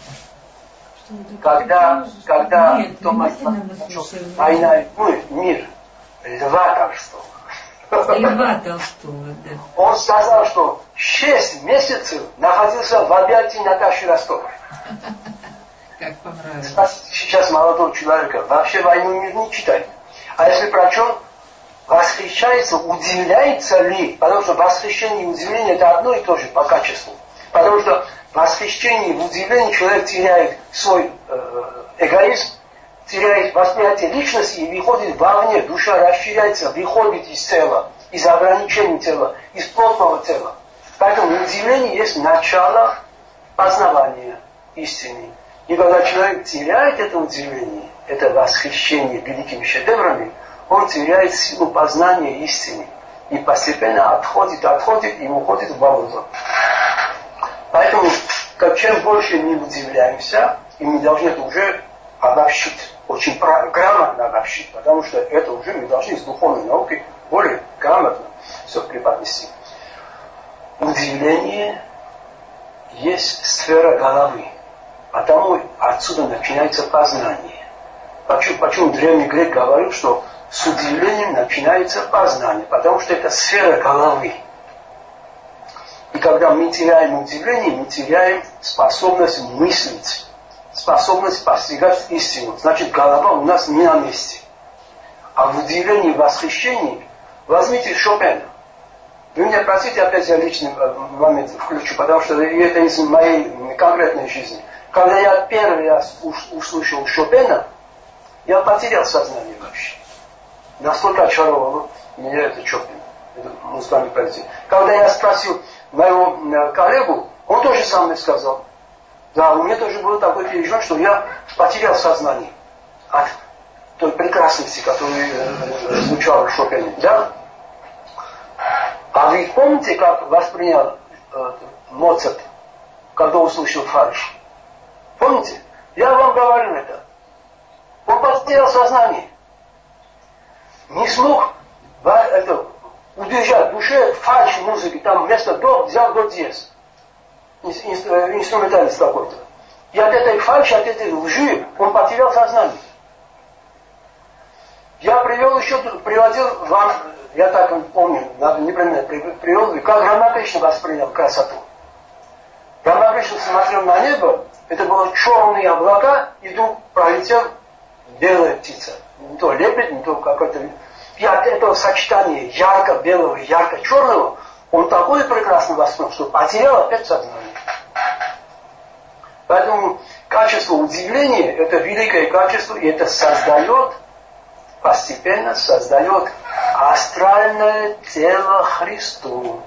Когда, когда Нет, Томас Ман прочел «Война и мир», Льва Толстого. Льва Толстого, да. Он сказал, что шесть месяцев находился в объятии Наташи Ростовой. Как понравилось. Сейчас молодого человека вообще «Войну и мир» не читает. А если прочел, восхищается, удивляется ли? Потому что восхищение и удивление это одно и то же по качеству. Потому что в восхищении и удивлении человек теряет свой э, эгоизм, теряет восприятие личности и выходит вовне. Душа расширяется, выходит из тела, из ограничений тела, из плотного тела. Поэтому удивление есть начало познавания истины. И когда человек теряет это удивление, это восхищение великими шедеврами, он теряет силу познания истины. И постепенно отходит, отходит и уходит в болото. Поэтому, как чем больше мы удивляемся, и мы должны это уже обобщить, очень грамотно обобщить, потому что это уже мы должны из духовной науки более грамотно все преподнести. Удивление есть сфера головы, потому отсюда начинается познание. Почему, почему древний грек говорил, что с удивлением начинается познание, потому что это сфера головы. И когда мы теряем удивление, мы теряем способность мыслить, способность постигать истину. Значит, голова у нас не на месте. А в удивлении, в восхищении, возьмите Шопена. Вы меня простите, опять я личный момент включу, потому что это из моей конкретной жизни. Когда я первый раз услышал Шопена, я потерял сознание вообще. Настолько очаровал меня этот Шопен, этот музыкальный производитель. Когда я спросил моего коллегу, он тоже сам мне сказал, да, у меня тоже было такое переживание, что я потерял сознание от той прекрасности, которая э, звучала в Шопене. Да? А вы помните, как воспринял э, Моцарт, когда услышал фальшь? Помните? Я вам говорил это. Он потерял сознание. Не смог это, удержать в душе фальшь музыки. Там вместо до взял до диез. Инструменталист какой-то. И от этой фальши, от этой лжи он потерял сознание. Я привел еще, приводил вам, я так помню, непременно привел, как Рамакришна воспринял красоту. Рамакришна смотрел на небо, это было черные облака, и вдруг пролетел белая птица. Не то лебедь, не то какой-то... И от этого сочетания ярко-белого и ярко-черного он такой прекрасный восторг, что потерял опять сознание. Поэтому качество удивления – это великое качество, и это создает, постепенно создает астральное тело Христу.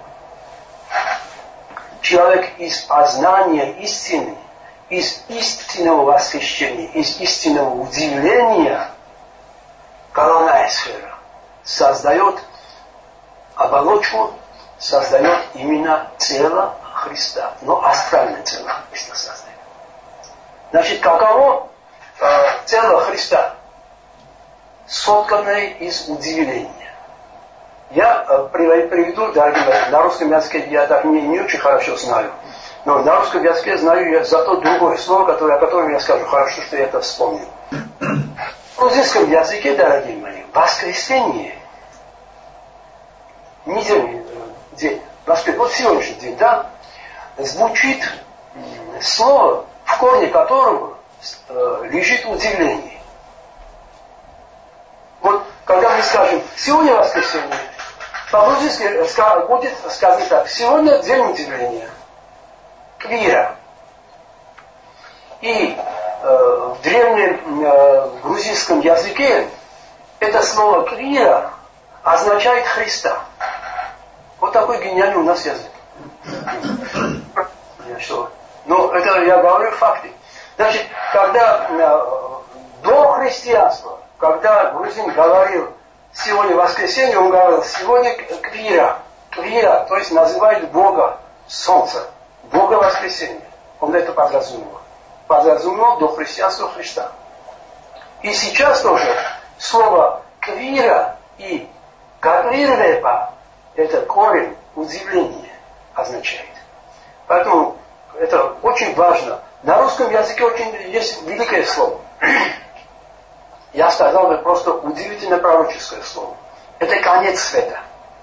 Человек из познания истины, из истинного восхищения, из истинного удивления, головная сфера, создает оболочку, создает именно тело Христа. Но астральное тело Христа создает. Значит, каково э, тело Христа? Сотканное из удивления. Я приведу, дорогие мои, на русском языке я так не, не очень хорошо знаю. Но на русском языке знаю я зато другое слово, которое, о котором я скажу. Хорошо, что я это вспомнил. В русском языке, дорогие мои, воскресенье, недельный день, воскресенье, вот сегодняшний день, да, звучит слово, в корне которого э, лежит удивление. Вот когда мы скажем «сегодня воскресенье», по-русски будет сказано так: «сегодня день удивления». Квира. И э, в древнем э, грузинском языке это слово квира означает Христа. Вот такой гениальный у нас язык. Но это я говорю факты. Значит, когда э, до христианства, когда грузин говорил сегодня воскресенье, он говорил сегодня квира. Квира, то есть называет Бога солнце. Бога воскресения. Он это подразумевал. Подразумевал до христианства Христа. И сейчас тоже слово квира и кавирвепа, это корень удивления означает. Поэтому это очень важно. На русском языке очень есть великое слово. Я сказал бы просто удивительно пророческое слово. Это конец света.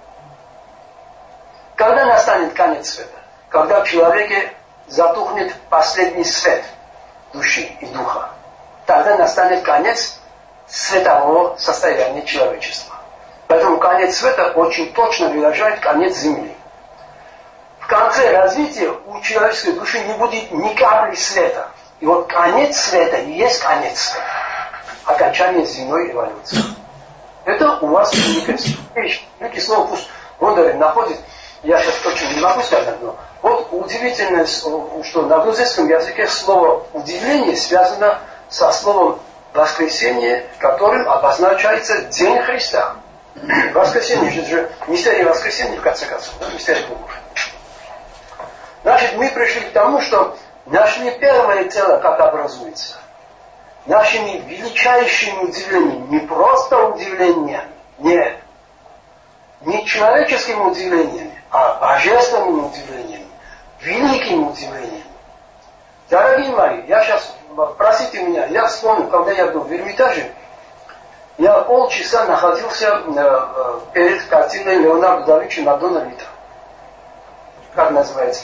Когда настанет конец света? Когда в человеке затухнет последний свет души и духа, тогда настанет конец светового состояния человечества. Поэтому конец света очень точно выражает конец Земли. В конце развития у человеческой души не будет ни капли света. И вот конец света и есть конец света. Окончание земной эволюции. Это у вас великое слово. Великое слово пусть Бондарев находит. Я сейчас точно не могу сказать, но вот удивительно, что на грузинском языке слово «удивление» связано со словом «воскресенье», которым обозначается День Христа. Воскресенье же, же мистерия воскресенья, в конце концов, да, мистерия Бога. Значит, мы пришли к тому, что нашли первое тело, как образуется. Нашими величайшими удивлениями, не просто удивлениями, нет, не человеческими удивлениями, а божественными удивлениями, великими удивлениями. Дорогие мои, я сейчас, простите меня, я вспомнил, когда я был в Эрмитаже, я полчаса находился э, перед картиной Леонардо да Винчи «Мадонна Рита». Как называется?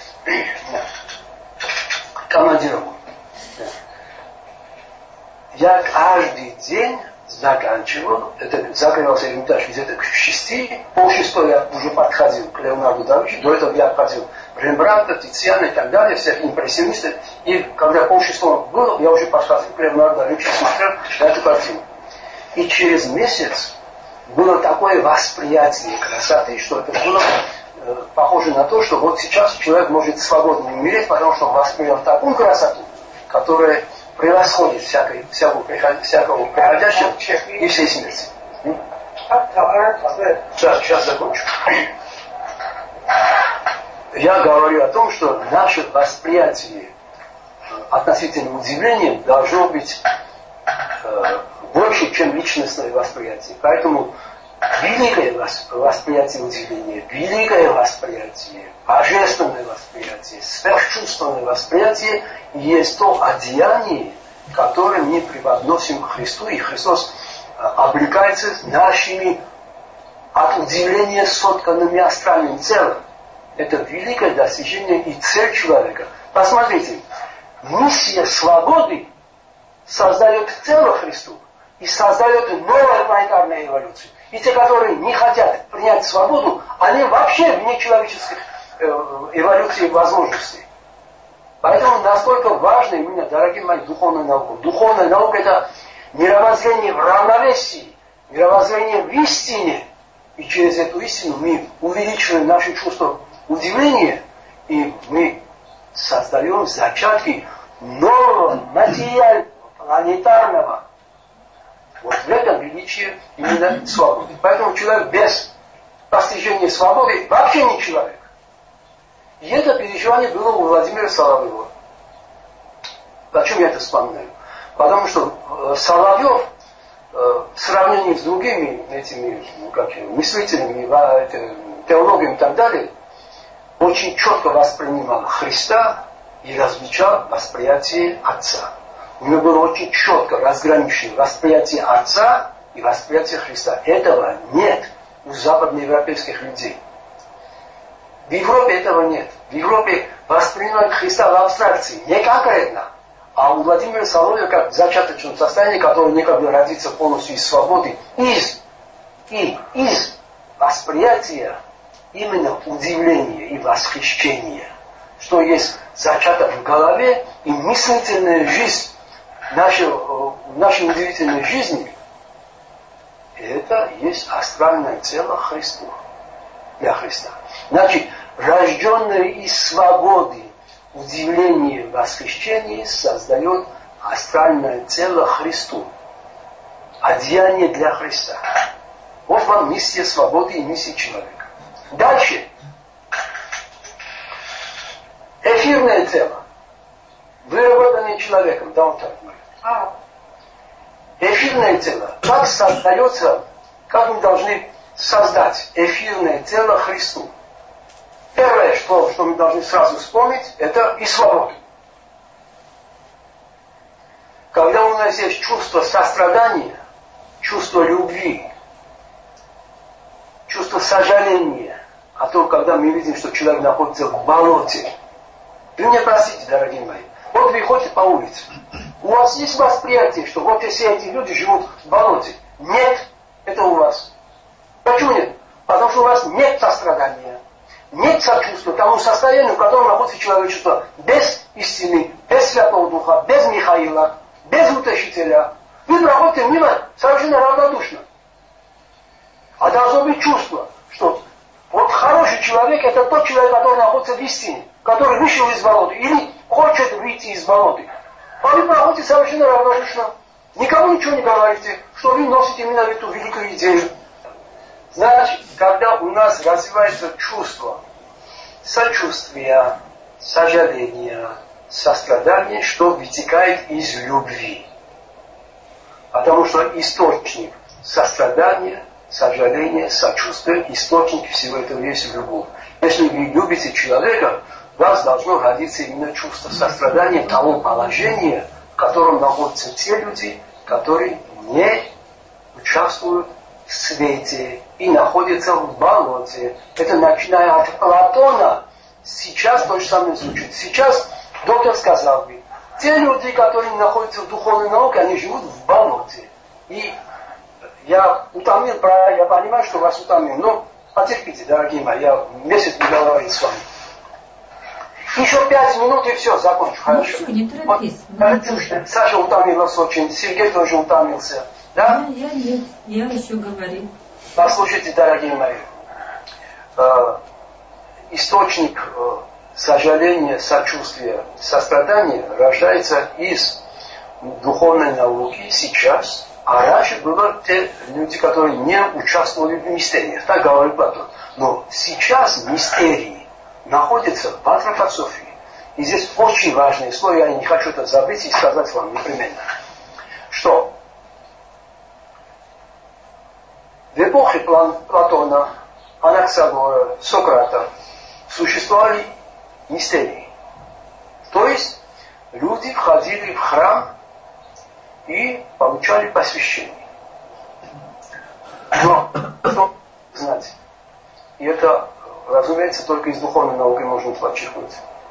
Командировку. Я каждый день заканчивал, это закрывался Эрмитаж где-то к шести, пол шестой я уже подходил к Леонардо да Винчи, до этого я обходил Рембрандта, Тициана и так далее, всех импрессионистов, и когда пол шестого было, я уже подходил к Леонардо да Винчи, смотрел на эту картину. И через месяц было такое восприятие красоты, что это было э, похоже на то, что вот сейчас человек может свободно умереть, потому что он воспринял такую красоту, которая превосходит всякой, всякого, всякого приходящего и всей смерти. Да, сейчас закончу. Я говорю о том, что наше восприятие относительно удивления должно быть э, больше, чем личностное восприятие. Поэтому великое восприятие удивления, великое восприятие, божественное восприятие, сверхчувственное восприятие есть то одеяние, которое мы преподносим к Христу, и Христос облекается нашими от удивления сотканными астральным телом. Это великое достижение и цель человека. Посмотрите, миссия свободы создает тело Христу и создает новую планетарную эволюцию. И те, которые не хотят принять свободу, они вообще вне человеческих э, эволюций и возможностей. Поэтому настолько важна именно, дорогие мои, духовная наука. Духовная наука — это мировоззрение в равновесии, мировоззрение в истине. И через эту истину мы увеличиваем наши чувства удивления, и мы создаем зачатки нового материального, планетарного. Вот в этом величие именно свободы. Поэтому человек без постижения свободы вообще не человек. И это переживание было у Владимира Соловьева. Почему я это вспоминаю? Потому что Соловьев в сравнении с другими этими как, мыслителями, теологами и так далее, очень четко воспринимал Христа и различал восприятие Отца. У него было очень четко разграничено восприятие Отца и восприятие Христа. Этого нет у западноевропейских людей. В Европе этого нет. В Европе воспринимают Христа в абстракции, не конкретно. А у Владимира Соловьева как в зачаточном состоянии, который некогда родится полностью из свободы, из, и, из восприятия именно удивления и восхищения, что есть зачаток в голове и мыслительная жизнь нашей, нашей удивительной жизни, это есть астральное тело Христу, для Христа. Значит, рожденное из свободы, удивление, восхищение создает астральное тело Христу. Одеяние для Христа. Вот вам миссия свободы и миссия человека. Дальше. Эфирное тело, выработанное человеком, да, он так говорит. А. Эфирное тело. Как создается, как мы должны создать эфирное тело Христу? Первое, что, что мы должны сразу вспомнить, это и свободу. Когда у нас есть чувство сострадания, чувство любви, чувство сожаления, а то, когда мы видим, что человек находится в болоте, вы меня простите, дорогие мои, вот вы ходите по улице, у вас есть восприятие, что вот все эти люди живут в болоте? Нет, это у вас. Почему нет? Потому что у вас нет сострадания. Нет сочувствия тому состоянию, в котором находится человечество без истины, без Святого Духа, без Михаила, без утешителя. Вы проходите мимо совершенно равнодушно. А должно быть чувство, что вот хороший человек это тот человек, который находится в истине, который вышел из болота или хочет выйти из болота. А вы проходите совершенно равнодушно. Никому ничего не говорите, что вы носите именно эту великую идею. Значит, когда у нас развивается чувство сочувствия, сожаления, сострадания, что вытекает из любви. Потому что источник сострадания, сожаления, сочувствия, источник всего этого есть любовь. Если вы любите человека, у вас должно родиться именно чувство сострадания того положения, в котором находятся те люди, которые не участвуют в свете и находятся в болоте. Это начиная от Платона. Сейчас то же самое звучит. Сейчас доктор сказал бы, те люди, которые находятся в духовной науке, они живут в болоте. И я утомил, я понимаю, что вас утомил, но потерпите, дорогие мои, я месяц не говорил с вами. Еще пять минут и все, закончу. Хорошо. Ну, не торопись. Вот, Саша утомилась очень, Сергей тоже утомился. Да? Я, я нет, я еще говорю. Послушайте, дорогие мои, э, источник э, сожаления, сочувствия, сострадания рождается из духовной науки сейчас, а раньше было те люди, которые не участвовали в мистериях, так говорит Платон. Но сейчас мистерии находятся в антропософии. И здесь очень важное слово, я не хочу это забыть и сказать вам непременно, что в эпохе Платона, Анаксагора, Сократа существовали мистерии. То есть люди входили в храм и получали посвящение. Но что знать? И это, разумеется, только из духовной науки можно подчеркнуть.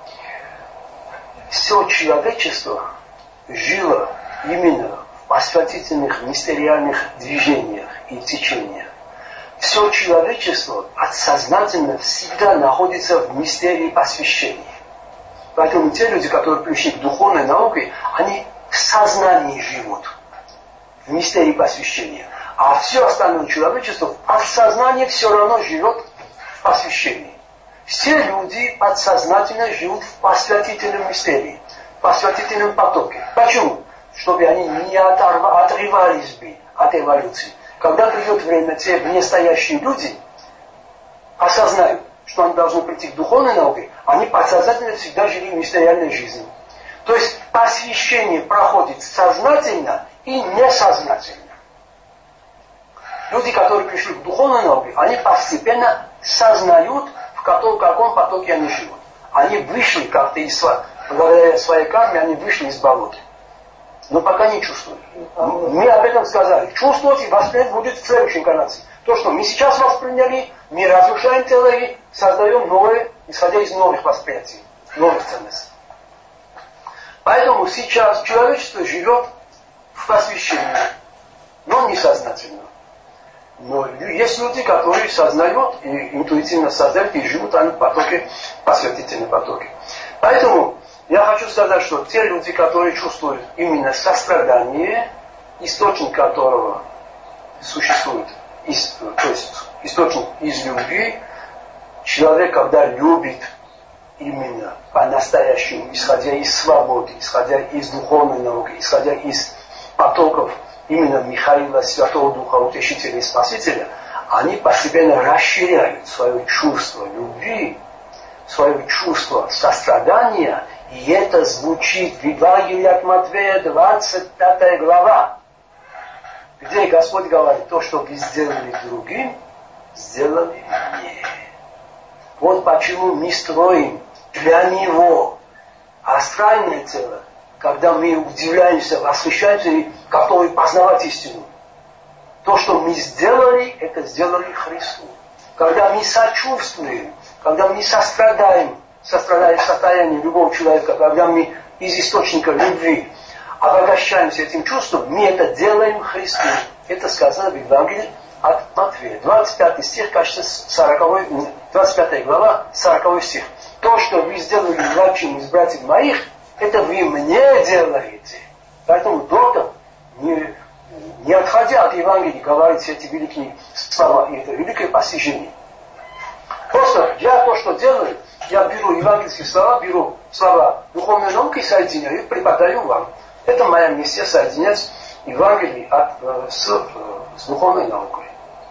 Все человечество жило именно в освятительных мистериальных движениях и течениях. Все человечество подсознательно всегда находится в мистерии посвящения. Поэтому те люди, которые пришли к духовной науке, они в сознании живут, в мистерии посвящения. А все остальное человечество в подсознании все равно живет в посвящении. Все люди подсознательно живут в посвятительном мистерии, в посвятительном потоке. Почему? Чтобы они не отрывались бы от эволюции. Когда придет время, те настоящие люди осознают, что они должны прийти к духовной науке, они подсознательно всегда жили в мистериальной жизни. То есть посвящение проходит сознательно и несознательно. люди, которые пришли к духовной науке, они постепенно сознают, в каком, каком потоке они живут. Они вышли как-то из благодаря своей карме, они вышли из болота. Но пока не чувствуют. Мы об этом сказали. Чувствовать и воспринять будет в следующей инкарнации. То, что мы сейчас восприняли, мы разрушаем тело и создаем новое, исходя из новых восприятий, новых ценностей. Поэтому сейчас человечество живет в посвящении, но несознательно. Но есть люди, которые сознают и интуитивно создают, и живут они в потоке, посвятительном потоке. Поэтому я хочу сказать, что те люди, которые чувствуют именно сострадание, источник которого существует, из, то есть источник из любви, человек, когда любит именно по-настоящему, исходя из свободы, исходя из духовной науки, исходя из потоков именно Михаила, Святого Духа, Утешителя и Спасителя, они постепенно расширяют свое чувство любви, свое чувство сострадания, и это звучит в Евангелии от Матфея, двадцать пятая глава, где Господь говорит: то, что вы сделали другим, сделали мне. Вот почему мы строим для Него астральное тело, когда мы удивляемся, восхищаемся и готовы познавать истину. То, что мы сделали, это сделали Христу. Когда мы сочувствуем, когда мы сострадаем, сострадаем состояние любого человека, когда мы из источника любви обогащаемся этим чувством, мы это делаем Христу. Это сказано в Евангелии от Матфея. двадцать пятый стих, кажется, сороковой, двадцать пятая глава, сороковой стих. То, что вы сделали младшим из братьев моих, это вы мне делаете. Поэтому доктор, не, не отходя от Евангелия, говорит эти великие слова, и это великое постижение. Просто я то, что делаю, я беру евангельские слова, беру слова духовной науки и соединяю, и преподаю вам. Это моя миссия — соединять Евангелие от, э, с, э, с духовной наукой.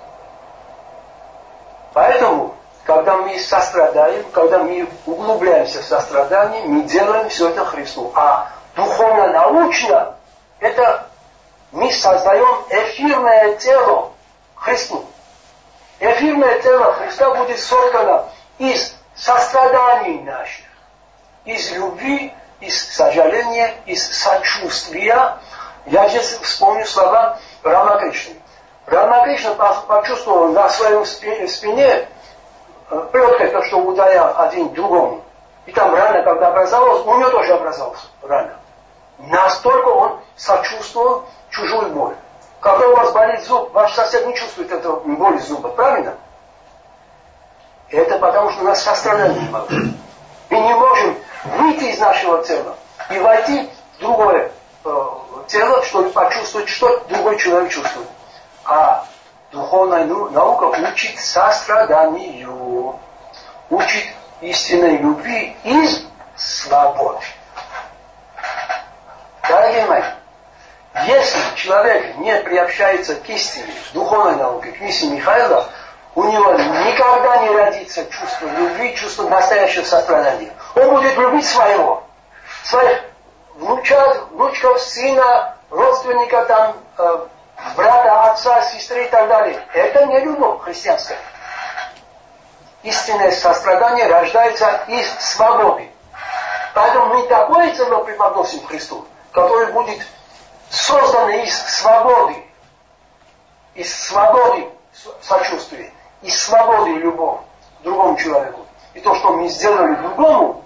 Поэтому, когда мы сострадаем, когда мы углубляемся в сострадание, мы делаем все это Христу. А духовно-научно это мы создаем эфирное тело Христу. Эфирное тело Христа будет создано из состраданий наших, из любви, из сожаления, из сочувствия. Я здесь вспомню слова Рамакришны. Рамакришна почувствовал на своем спине плеткой то, что ударял один другому. И там рана, когда образовалась, у него тоже образовалась рана. Настолько он сочувствовал чужую боль. Когда у вас болит зуб, ваш сосед не чувствует этого боли зуба, правильно? Это потому, что у нас сострадание мало. Мы не можем выйти из нашего тела и войти в другое э, тело, чтобы почувствовать, что другой человек чувствует. А духовная наука учит состраданию, учит истинной любви из свободы. Дорогие мои, если человек не приобщается к истине, к духовной науке, к миссии Михаила, у него никогда не родится чувство любви, чувство настоящего сострадания. Он будет любить своего, своих внучат, внучков, сына, родственника, там, э, брата, отца, сестры и так далее. Это не любовь христианская. Истинное сострадание рождается из свободы. Поэтому мы такое тело преподносим Христу, которое будет создано из свободы, из свободы сочувствия, из свободы любовь к другому человеку. И то, что мы сделали другому,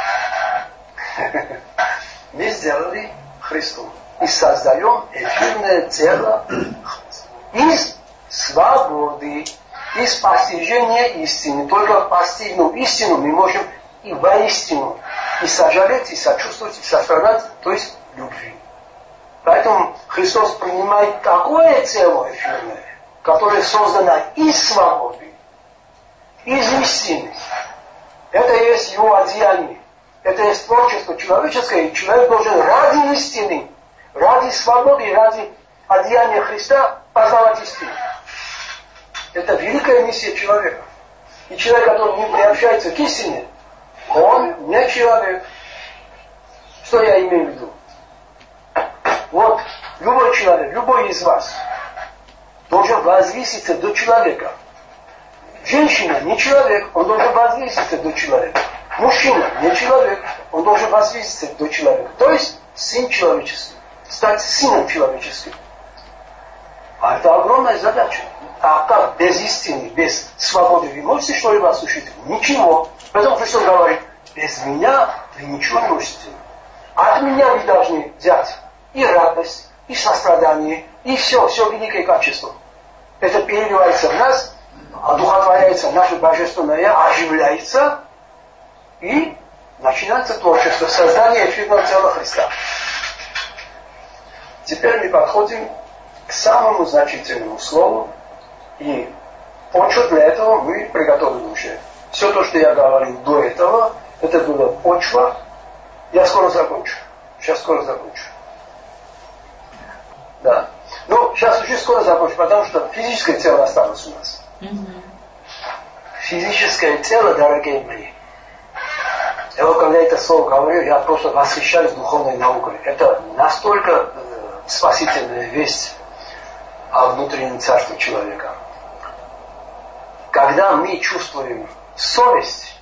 мы сделали Христу. И создаем эфирное тело из свободы, из постижения истины. Только постигнув истину, мы можем и воистину и сожалеть, и сочувствовать, и сострадать, то есть любви. Поэтому Христос принимает такое тело эфирное, которое создано из свободы, из истины. Это и есть его одеяние. Это и есть творчество человеческое, и человек должен ради истины, ради свободы, ради одеяния Христа познавать истину. Это великая миссия человека. И человек, который не приобщается к истине, он не человек. Что я имею в виду? Вот любой человек, любой из вас должен возвыситься до человека. Женщина не человек, он должен возвыситься до человека. Мужчина не человек, он должен возвыситься до человека. То есть сын человеческий, стать сыном человеческим. А это огромная задача. А как без истины, без свободы вы можете что-либо осуществить? Ничего. Поэтому Христос говорит, без меня вы ничего не можете сделать. От меня вы должны взять и радость, и сострадание, и все, все великое качество. Это переливается в нас, одухотворяется наше божественное, оживляется, и начинается творчество, создание эфирного тела Христа. Теперь мы подходим к самому значительному слову, и почву для этого мы приготовили уже. Все то, что я говорил до этого, это была почва. Я скоро закончу. Сейчас скоро закончу. Да. Ну, сейчас уже скоро закончу, потому что физическое тело осталось у нас. Mm-hmm. Физическое тело, дорогие мои. И вот когда это слово говорю, я просто восхищаюсь духовной наукой. Это настолько э, спасительная весть о внутреннем царстве человека. Когда мы чувствуем совесть,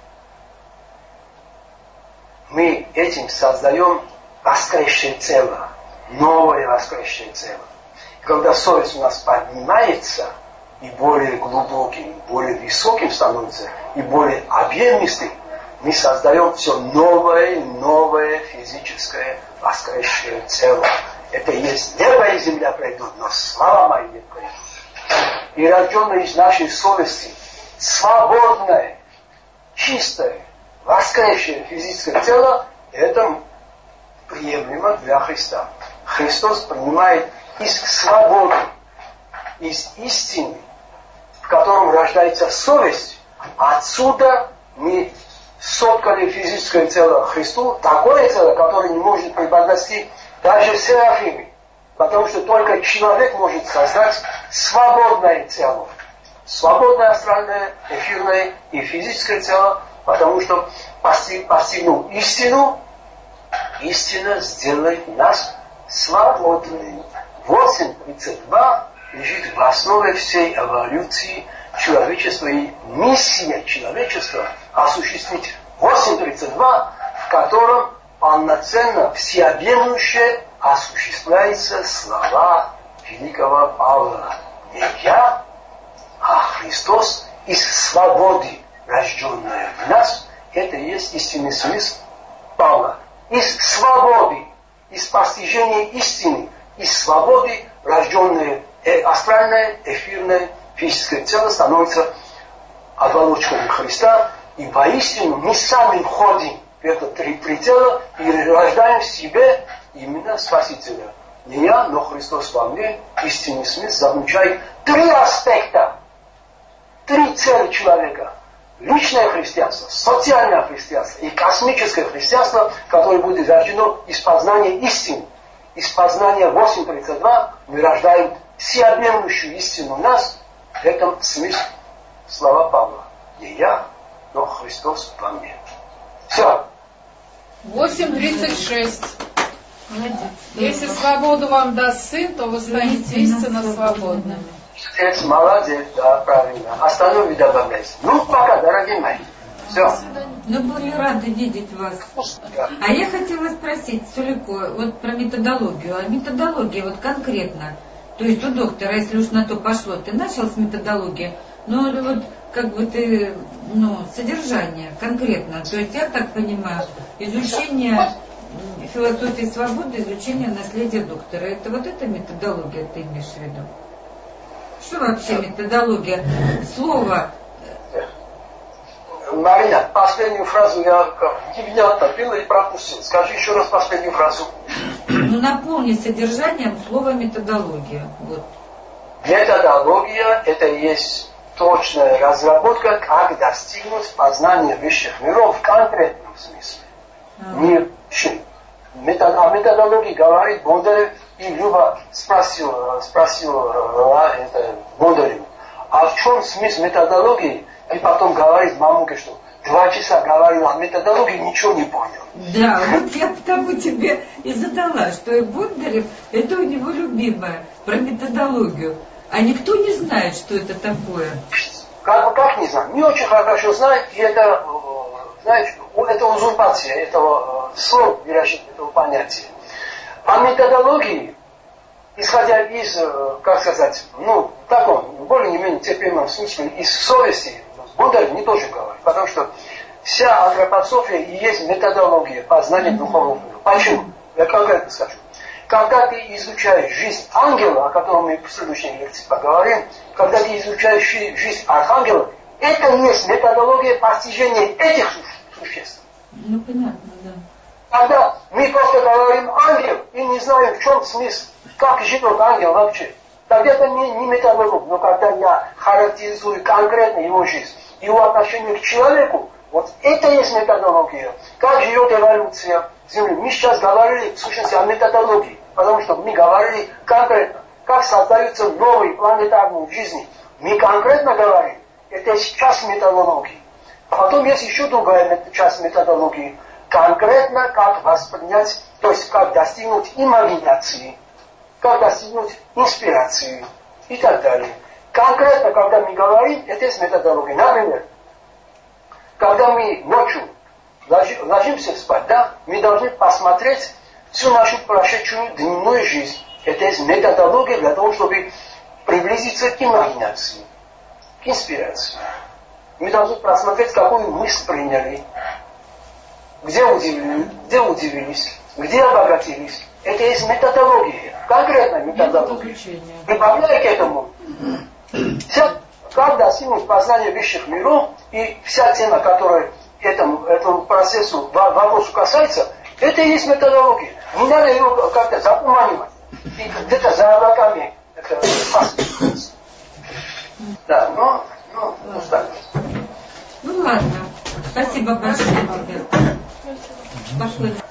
мы этим создаем воскресшее тело, новое воскресшее тело. И когда совесть у нас поднимается, и более глубоким, более высоким становится, и более объемистым, мы создаем все новое, новое физическое воскресшее тело. Это есть небо и земля пройдут, но слава моя не пройдут. И рожденное из нашей совести свободное, чистое, воскресшее физическое тело, это приемлемо для Христа. Христос принимает из свободы, из истины, в котором рождается совесть. Отсюда мы соткали физическое тело Христу, такое тело, которое не может преподнести даже серафимы. Потому что только человек может создать свободное тело. Свободное астральное, эфирное и физическое тело, потому что постигнув истину, истина сделает нас свободными. восемь тридцать два лежит в основе всей эволюции человечества и миссия человечества осуществить восемь тридцать два, в котором полноценно, всеобъемлюще осуществляются слова великого Павла. Не я, а Христос из свободы, рожденная в нас, это и есть истинный смысл Павла. Из свободы, из постижения истины, из свободы, рожденное э, астральное, эфирное, физическое тело становится оболочкой Христа, и воистину мы сами входим в это три, три тела и рождаем в себе именно Спасителя. Не я, но Христос во мне, истинный смысл заключает три аспекта, три цели человека. Личное христианство, социальное христианство и космическое христианство, которое будет рождено из познания истины. Из познания восемь тридцать два мы рождаем всеобъемлющую истину в нас. В этом смысл слова Павла. Не я, но Христос во мне. Все. восемь тридцать шесть. Если свободу вам даст Сын, то вы станете истинно свободными. Отец, молодец, да, правильно. Остальное не добавляйте. Ну, пока, дорогие мои. Все. Мы были рады видеть вас. Да. А я хотела спросить, Сулико, вот про методологию. А методология вот конкретно, то есть у доктора, если уж на то пошло, ты начал с методологии, но вот как бы ты, ну, содержание конкретно. То есть я так понимаю, изучение философии свободы, изучение наследия доктора. Это вот эта методология ты имеешь в виду? Что вообще методология? Слово. Марина, последнюю фразу я невнятно пила и пропустил. Скажи еще раз последнюю фразу. Ну, наполни содержанием слова методология. Вот. Методология – это и есть точная разработка, как достигнуть познания высших миров в конкретном смысле. А. Не чем. Метод, о методологии говорит Бондарев, и Люба спросила, спросила это Бондареву, а в чем смысл методологии? И потом говорит мамуке, что два часа говорил о методологии, ничего не понял. Да, вот я потому тебе и задала, что и Бондарев, это у него любимое, про методологию. А никто не знает, что это такое. Как, как не знаю, не очень хорошо знают, и это, знаете, это узурпация этого слова, этого понятия. А методологии, исходя из, как сказать, ну, в таком, более-менее терпимом смысле, из совести, Будда не тоже говорит, потому что вся антропософия и есть методология познания духовного мира. Почему? Я конкретно скажу. Когда ты изучаешь жизнь ангела, о котором мы в следующей лекции поговорим, когда ты изучаешь жизнь архангела, это есть методология постижения этих существ. Ну, понятно, да. Когда мы просто говорим ангел и не знаем, в чем смысл, как живет ангел вообще, тогда это не, не методология. Но когда я характеризую конкретно его жизнь, его отношение к человеку, вот это есть методология. Как живет эволюция Земли. Мы сейчас говорили, в сущности, о методологии. Потому что мы говорили конкретно, как создаются новые планетарные жизни. Мы конкретно говорим, это часть методологии. Потом есть еще другая часть методологии. Конкретно, как воспринять, то есть как достигнуть имагинации, как достигнуть инспирации и так далее. Конкретно, когда мы говорим, это есть методология. Например, когда мы ночью ложимся спать, да, мы должны посмотреть всю нашу прошедшую дневную жизнь. Это есть методология для того, чтобы приблизиться к имагинации, к инспирации. Мы должны просмотреть, какую мысль приняли, где удивились, где удивились, где обогатились. Это есть методология, конкретная методология. Прибавляя к этому, вся, как достигнуть познания высших миров, и вся тема, которая этому, этому процессу, вопросу касается, это и есть методология. Не надо его как-то запоманивать. И где-то за облаками это пасхать. Да, но, ну, ну, так. Ну ладно. Спасибо большое тебе. Пошло.